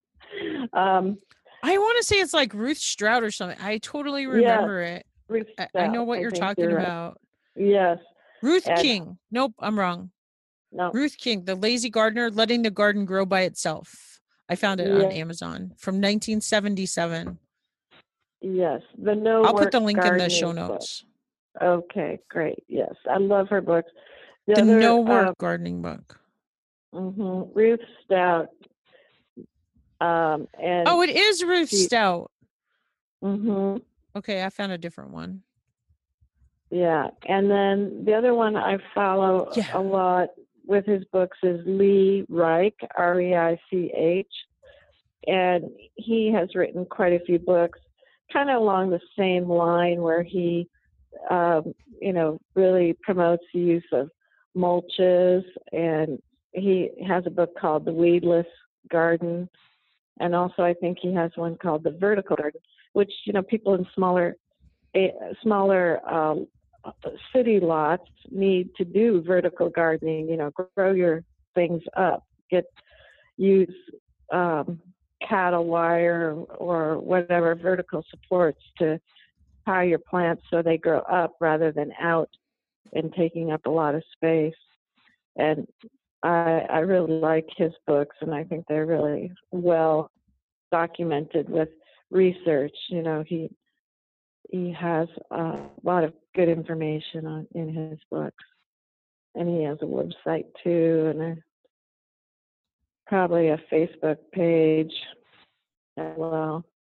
um, I want to say it's like Ruth Stroud or something. I totally remember yes, it. Ruth I, Stroud, I know what I you're think talking you're right. about. Yes. Ruth and, King. Nope, I'm wrong. No. Ruth King, The Lazy Gardener, Letting the Garden Grow by Itself. I found it on Yeah. Amazon from nineteen seventy-seven. Yes, the no I'll put work the link in the gardening show book. notes. Okay, great. Yes, I love her books. The, The other, no work um, gardening book. mhm, Ruth Stout. Um, and Oh, it is Ruth she, Stout. hmm Okay, I found a different one. Yeah, and then the other one I follow Yeah. a lot with his books is Lee Reich, R E I C H, and he has written quite a few books, kind of along the same line where he, um, you know, really promotes the use of mulches, and he has a book called The Weedless Garden, and also I think he has one called The Vertical Garden, which, you know, people in smaller, eh, smaller um, city lots need to do vertical gardening, you know, grow your things up, get, use um, cattle wire or whatever vertical supports to tie your plants so they grow up rather than out and taking up a lot of space. And I, I really like his books, and I think they're really well documented with research. You know, he he has a lot of good information on in his books, and he has a website too, and a, probably a Facebook page as well.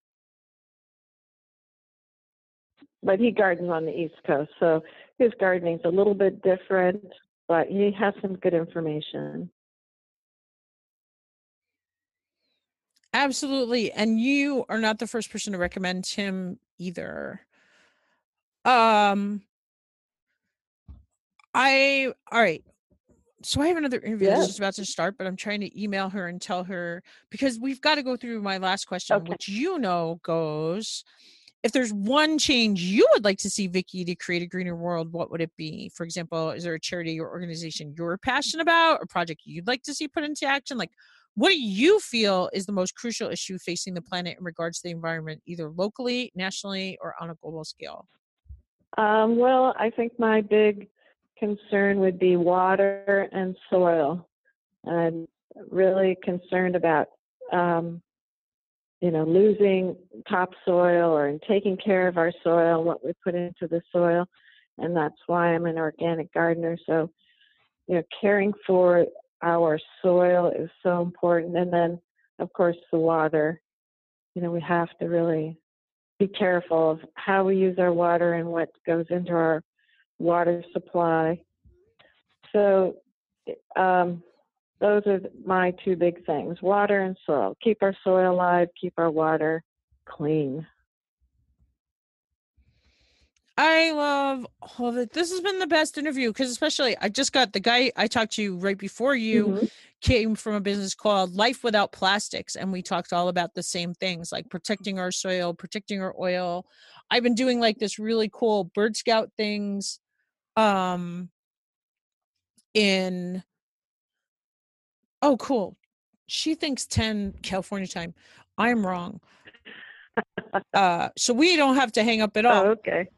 But he gardens on the East Coast, so his gardening's a little bit different, but he has some good information. Absolutely. And you are not the first person to recommend him either. Um, I, all right. So I have another interview Yeah. that's just about to start, but I'm trying to email her and tell her, because we've got to go through my last question, Okay. which, you know, goes, if there's one change you would like to see, Vicki, to create a greener world, what would it be? For example, is there a charity or organization you're passionate about, or project you'd like to see put into action? Like, what do you feel is the most crucial issue facing the planet in regards to the environment, either locally, nationally, or on a global scale? Um, well, I think my big concern would be water and soil. I'm really concerned about, um, you know, losing topsoil or in taking care of our soil, what we put into the soil. And that's why I'm an organic gardener. So, you know, caring for our soil is so important. And then, of course, the water. You know, we have to really be careful of how we use our water and what goes into our water supply. So um, those are my two big things, water and soil. Keep our soil alive, keep our water clean. I love all of it. This has been the best interview because, especially, I just got the guy I talked to right before you Mm-hmm. came from a business called Life Without Plastics, and we talked all about the same things, like protecting our soil, protecting our oil. I've been doing like this really cool Bird Scout things um in oh cool. She thinks ten California time. I'm wrong. Uh so we don't have to hang up at all. Oh, okay.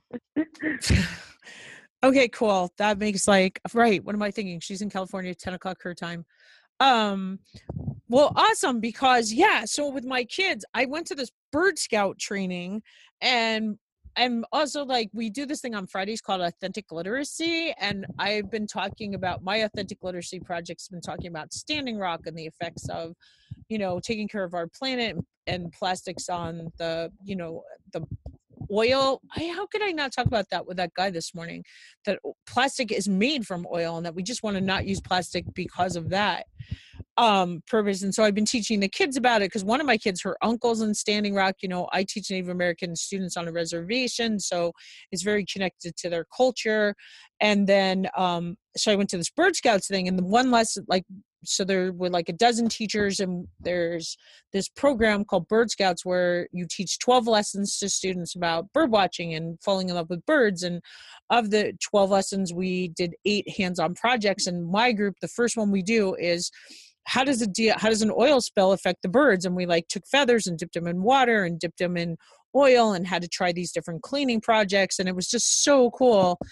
Okay, cool. That makes like right. What am I thinking? She's in California, ten o'clock her time. Um, well, awesome, because yeah, so with my kids, I went to this Bird Scout training, and and also like we do this thing on Fridays called Authentic Literacy, and I've been talking about my Authentic Literacy project's been talking about Standing Rock and the effects of, you know, taking care of our planet and plastics on the, you know, the oil. I, how could I not talk about that with that guy this morning, that plastic is made from oil and that we just want to not use plastic because of that um purpose. And so I've been teaching the kids about it because one of my kids, her uncle's in Standing Rock. You know, I teach Native American students on a reservation, so it's very connected to their culture. And then um so I went to this Bird Scouts thing, and the one lesson, like, so there were like a dozen teachers, and there's this program called Bird Scouts where you teach twelve lessons to students about bird watching and falling in love with birds. And of the twelve lessons, we did eight hands-on projects. And my group, the first one we do is how does a de- how does an oil spill affect the birds? And we like took feathers and dipped them in water and dipped them in oil and had to try these different cleaning projects. And it was just so cool.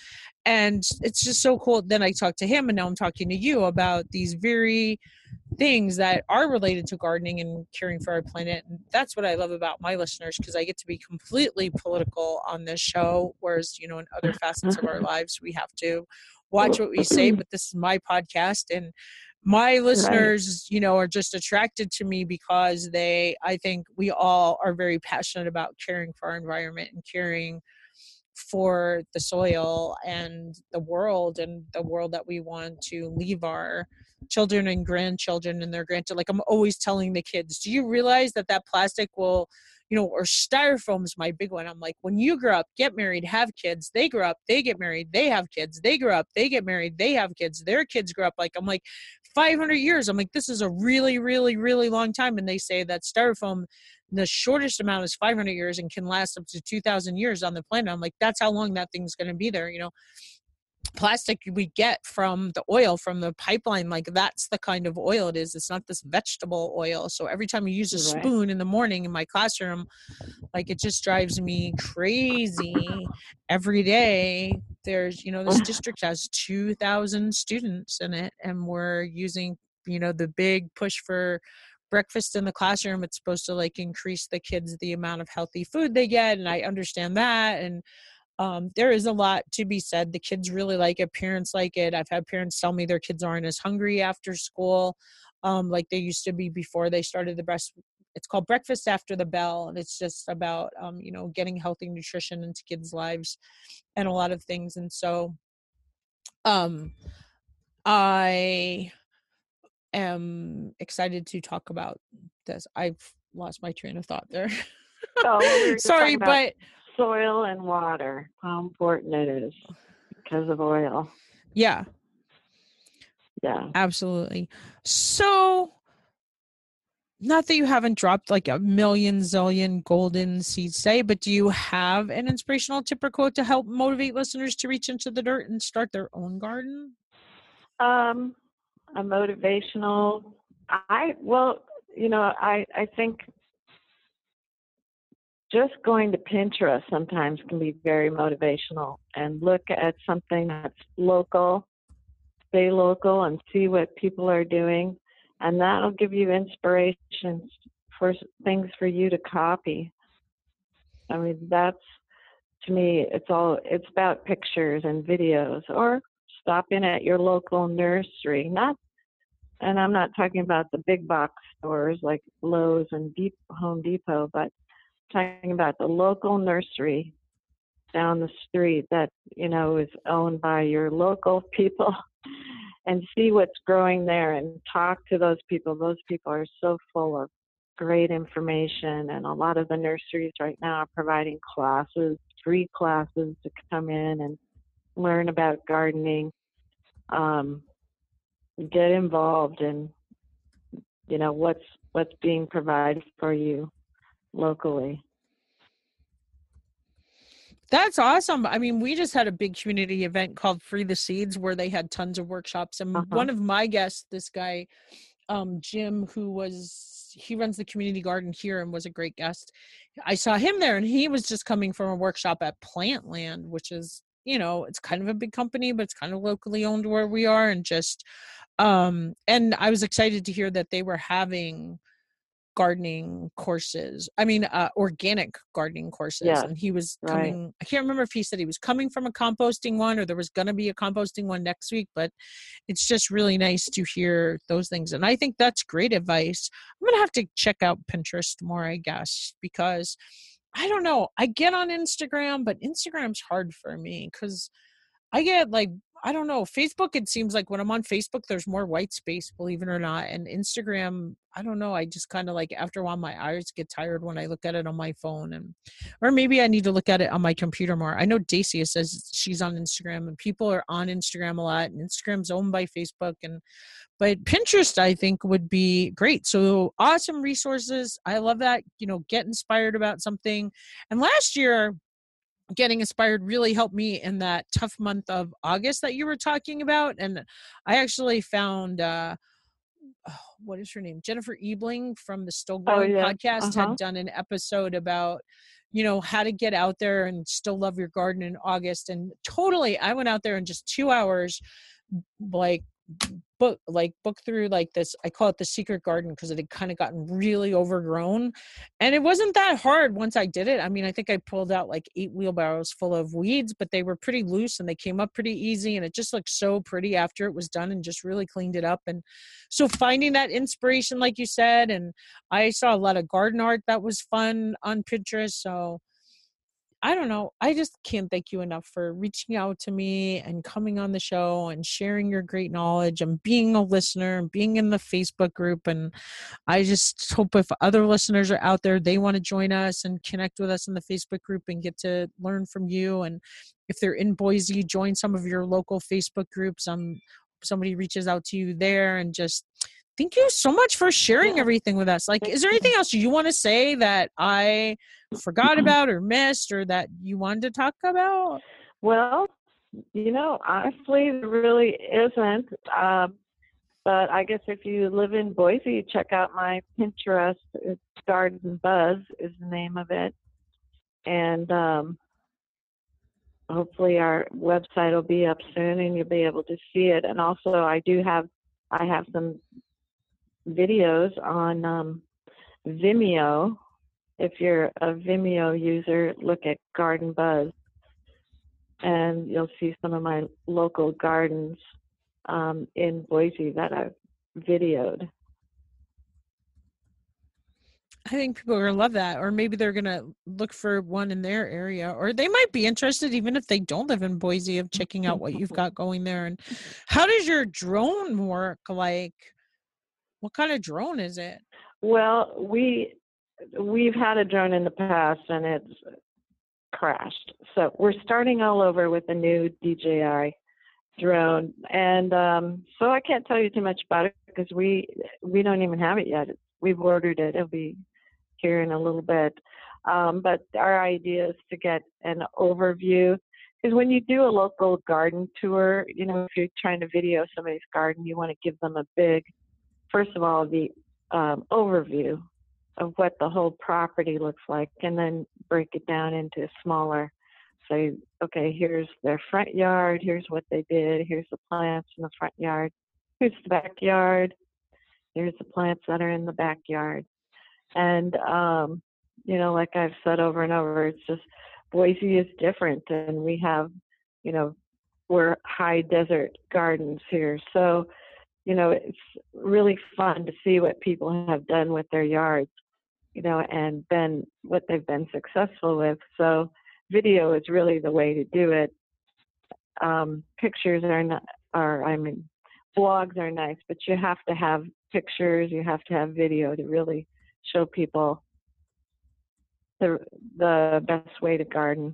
and it's just so cool. Then I talked to him, and now I'm talking to you about these very things that are related to gardening and caring for our planet. And that's what I love about my listeners, because I get to be completely political on this show, whereas, you know, in other facets of our lives, we have to watch what we say. But this is my podcast, and my listeners, right. you know, are just attracted to me because they, I think we all are very passionate about caring for our environment and caring for the soil and the world, and the world that we want to leave our children and grandchildren and their grandchildren. Like, I'm always telling the kids, do you realize that that plastic will, you know, or styrofoam is my big one. I'm like, when you grow up, get married, have kids, they grow up, they get married, they have kids, they grow up, they get married, they have kids, their kids grow up. Like, I'm like, five hundred years. I'm like, this is a really, really, really long time. And they say that styrofoam, the shortest amount is five hundred years and can last up to two thousand years on the planet. I'm like, that's how long that thing's going to be there. You know, plastic we get from the oil, from the pipeline, like that's the kind of oil it is. It's not this vegetable oil. So every time you use a right. spoon in the morning in my classroom, like, it just drives me crazy every day. There's, you know, this district has two thousand students in it, and we're using, you know, the big push for breakfast in the classroom. It's supposed to like increase the kids, the amount of healthy food they get. And I understand that. And um, there is a lot to be said. The kids really like it. Parents like it. I've had parents tell me their kids aren't as hungry after school um, like they used to be before they started the breast. It's called Breakfast After the Bell. And it's just about, um, you know, getting healthy nutrition into kids' lives and a lot of things. And so um, I am excited to talk about this. I've lost my train of thought there. Oh, we were Sorry, but soil and water, how important it is because of oil. Yeah. Yeah. Absolutely. So, not that you haven't dropped like a million zillion golden seeds today, but do you have an inspirational tip or quote to help motivate listeners to reach into the dirt and start their own garden? Um, a motivational, I, well, you know, I, I think just going to Pinterest sometimes can be very motivational, and look at something that's local, stay local, and see what people are doing. And that'll give you inspiration for things for you to copy. I mean, that's, to me, it's all, it's about pictures and videos, or stop in at your local nursery. Not, and I'm not talking about the big box stores like Lowe's and Deep, Home Depot, but talking about the local nursery down the street that, you know, is owned by your local people, and see what's growing there and talk to those people. Those people are so full of great information, and a lot of the nurseries right now are providing classes, free classes to come in and learn about gardening. Um, get involved in, you know, what's what's being provided for you locally. That's awesome. I mean, we just had a big community event called Free the Seeds, where they had tons of workshops. And uh-huh. one of my guests, this guy, um, Jim, who was, he runs the community garden here and was a great guest. I saw him there, and he was just coming from a workshop at Plantland, which is, you know, it's kind of a big company, but it's kind of locally owned where we are. And just, um, and I was excited to hear that they were having gardening courses. I mean, uh, organic gardening courses. Yeah, and he was coming, right. I can't remember if he said he was coming from a composting one, or there was going to be a composting one next week, but it's just really nice to hear those things. And I think that's great advice. I'm going to have to check out Pinterest more, I guess, because I don't know. I get on Instagram, but Instagram's hard for me because I get like, I don't know, Facebook, it seems like when I'm on Facebook, there's more white space, believe it or not. And Instagram, I don't know, I just kind of like, after a while, my eyes get tired when I look at it on my phone. And or maybe I need to look at it on my computer more. I know Dacia says she's on Instagram, and people are on Instagram a lot, and Instagram's owned by Facebook. And but Pinterest, I think, would be great. So awesome resources. I love that, you know, get inspired about something. And last year, getting inspired really helped me in that tough month of August that you were talking about. And I actually found uh, oh, what is her name? Jennifer Ebling from the Still Oh, Growing yeah. podcast Uh-huh. had done an episode about, you know, how to get out there and still love your garden in August. And totally, I went out there in just two hours, like book like book through like this, I call it the secret garden, because it had kind of gotten really overgrown, and it wasn't that hard once I did it. I mean, I think I pulled out like eight wheelbarrows full of weeds, but they were pretty loose and they came up pretty easy, and it just looked so pretty after it was done, and just really cleaned it up. And so finding that inspiration, like you said, and I saw a lot of garden art that was fun on Pinterest. So I don't know. I just can't thank you enough for reaching out to me and coming on the show and sharing your great knowledge and being a listener and being in the Facebook group. And I just hope if other listeners are out there, they want to join us and connect with us in the Facebook group and get to learn from you. And if they're in Boise, join some of your local Facebook groups. Um, somebody reaches out to you there, and just thank you so much for sharing Yeah. everything with us. Like, Thank is there anything else you want to say that I forgot about or missed, or that you wanted to talk about? Well, you know, honestly, there really isn't. Um, but I guess if you live in Boise, check out my Pinterest. It's Garden Buzz is the name of it. And um, hopefully our website will be up soon and you'll be able to see it. And also I do have, I have some videos on um, Vimeo. If you're a Vimeo user, look at Garden Buzz, and you'll see some of my local gardens um, in Boise that I've videoed. I think people are going to love that, or maybe they're going to look for one in their area, or they might be interested, even if they don't live in Boise, of checking out what you've got going there. And how does your drone work? Like, what kind of drone is it? Well, we we've had a drone in the past and it's crashed. So we're starting all over with a new D J I drone. And um, so I can't tell you too much about it because we we don't even have it yet. We've ordered it. It'll be here in a little bit. Um, but our idea is to get an overview. Because when you do a local garden tour, you know, if you're trying to video somebody's garden, you want to give them a big, first of all, the um, overview of what the whole property looks like, and then break it down into smaller. Say, okay, here's their front yard, here's what they did, here's the plants in the front yard, here's the backyard, here's the plants that are in the backyard. And, um, you know, like I've said over and over, it's just Boise is different, and we have, you know, we're high desert gardens here. So, you know, it's really fun to see what people have done with their yards, you know, and been what they've been successful with. So video is really the way to do it. Um, pictures are not, are, I mean, blogs are nice, but you have to have pictures, you have to have video to really show people the the best way to garden.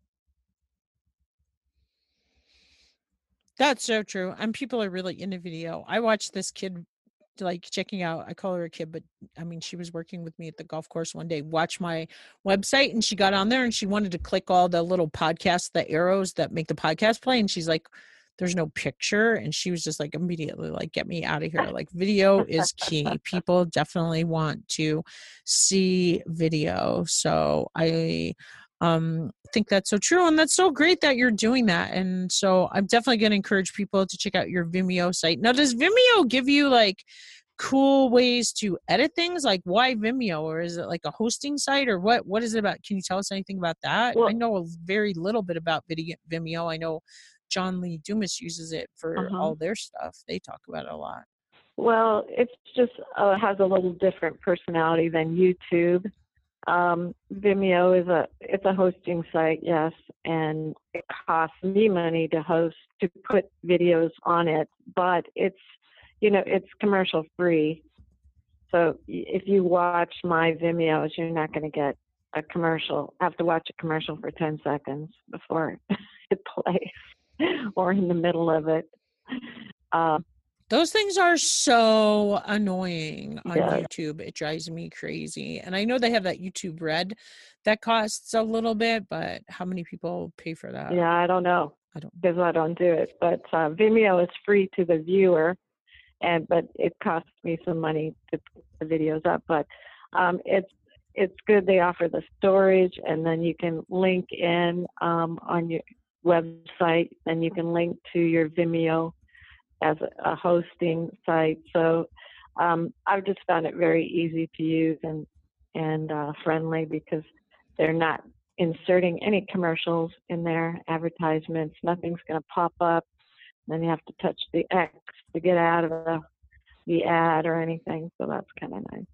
That's so true. And people are really into video. I watched this kid, like, checking out, I call her a kid, but I mean, she was working with me at the golf course one day, watch my website, and she got on there and she wanted to click all the little podcasts, the arrows that make the podcast play. And she's like, there's no picture. And she was just like, immediately like, get me out of here. Like, video is key. People definitely want to see video. So I um think that's so true, and that's so great that you're doing that. And so I'm definitely going to encourage people to check out your Vimeo site. Now, does Vimeo give you like cool ways to edit things? Like, why Vimeo? Or is it like a hosting site, or what what is it about? Can you tell us anything about that? Well, I know a very little bit about video, Vimeo. I know John Lee Dumas uses it for uh-huh. all their stuff. They talk about it a lot. Well, it's just uh, has a little different personality than YouTube. Um, Vimeo is a it's a hosting site, yes, and it costs me money to host to put videos on it, but it's you know it's commercial free. So if you watch my Vimeos, you're not going to get a commercial. Have to watch a commercial for ten seconds before it plays, or in the middle of it. Um, Those things are so annoying on yeah. YouTube. It drives me crazy. And I know they have that YouTube Red that costs a little bit, but how many people pay for that? Yeah, I don't know. I don't. Because I don't do it. But uh, Vimeo is free to the viewer, and but it costs me some money to put the videos up. But um, it's it's good. They offer the storage, and then you can link in um, on your website, and you can link to your Vimeo as a, a hosting site. So um, I've just found it very easy to use and and uh, friendly, because they're not inserting any commercials in their advertisements. Nothing's going to pop up. Then you have to touch the X to get out of the, the ad or anything. So that's kind of nice.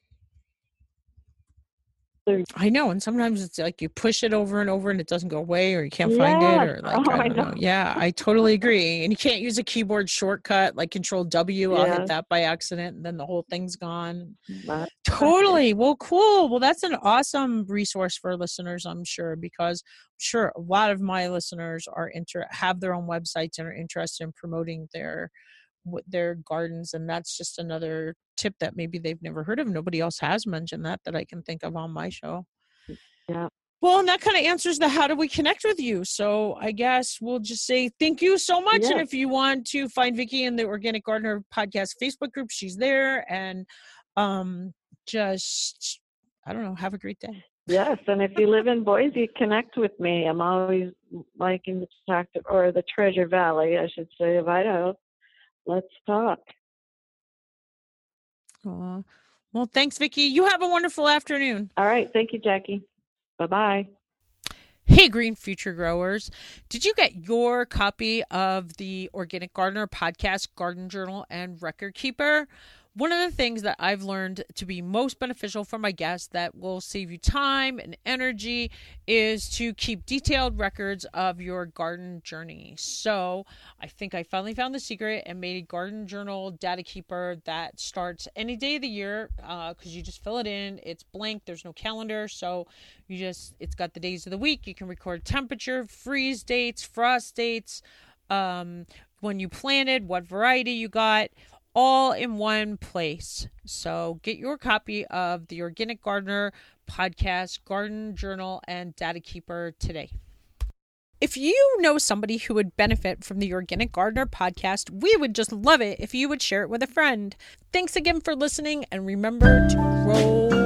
I know, and sometimes it's like you push it over and over and it doesn't go away, or you can't yes. find it, or like, oh, I don't I know. know. Yeah, I totally agree. And you can't use a keyboard shortcut like Control W. I'll yes. hit that by accident, and then the whole thing's gone. That's totally. Well, cool. Well, that's an awesome resource for listeners, I'm sure, because I'm sure a lot of my listeners are inter- have their own websites and are interested in promoting their their gardens, and that's just another tip that maybe they've never heard of. Nobody else has mentioned that that I can think of on my show. Yeah. Well, and that kind of answers the how do we connect with you. So I guess we'll just say thank you so much. Yeah. And if you want to find Vicki in the Organic Gardener Podcast Facebook group, she's there. And um, just, I don't know, have a great day. Yes, and if you live in Boise, connect with me. I'm always liking to talk to, or the Treasure Valley, I should say, of Idaho. Let's talk. Uh, well, thanks, Vicki. You have a wonderful afternoon. All right. Thank you, Jackie. Bye-bye. Hey, Green Future Growers. Did you get your copy of the Organic Gardener Podcast, Garden Journal, and Record Keeper? One of the things that I've learned to be most beneficial for my guests that will save you time and energy is to keep detailed records of your garden journey. So I think I finally found the secret and made a garden journal data keeper that starts any day of the year, because uh, you just fill it in. It's blank. There's no calendar. So you just, it's got the days of the week. You can record temperature, freeze dates, frost dates, um, when you planted, what variety you got, all in one place. So get your copy of the Organic Gardener Podcast, Garden Journal, and Data Keeper today. If you know somebody who would benefit from the Organic Gardener Podcast, we would just love it if you would share it with a friend. Thanks again for listening, and remember to grow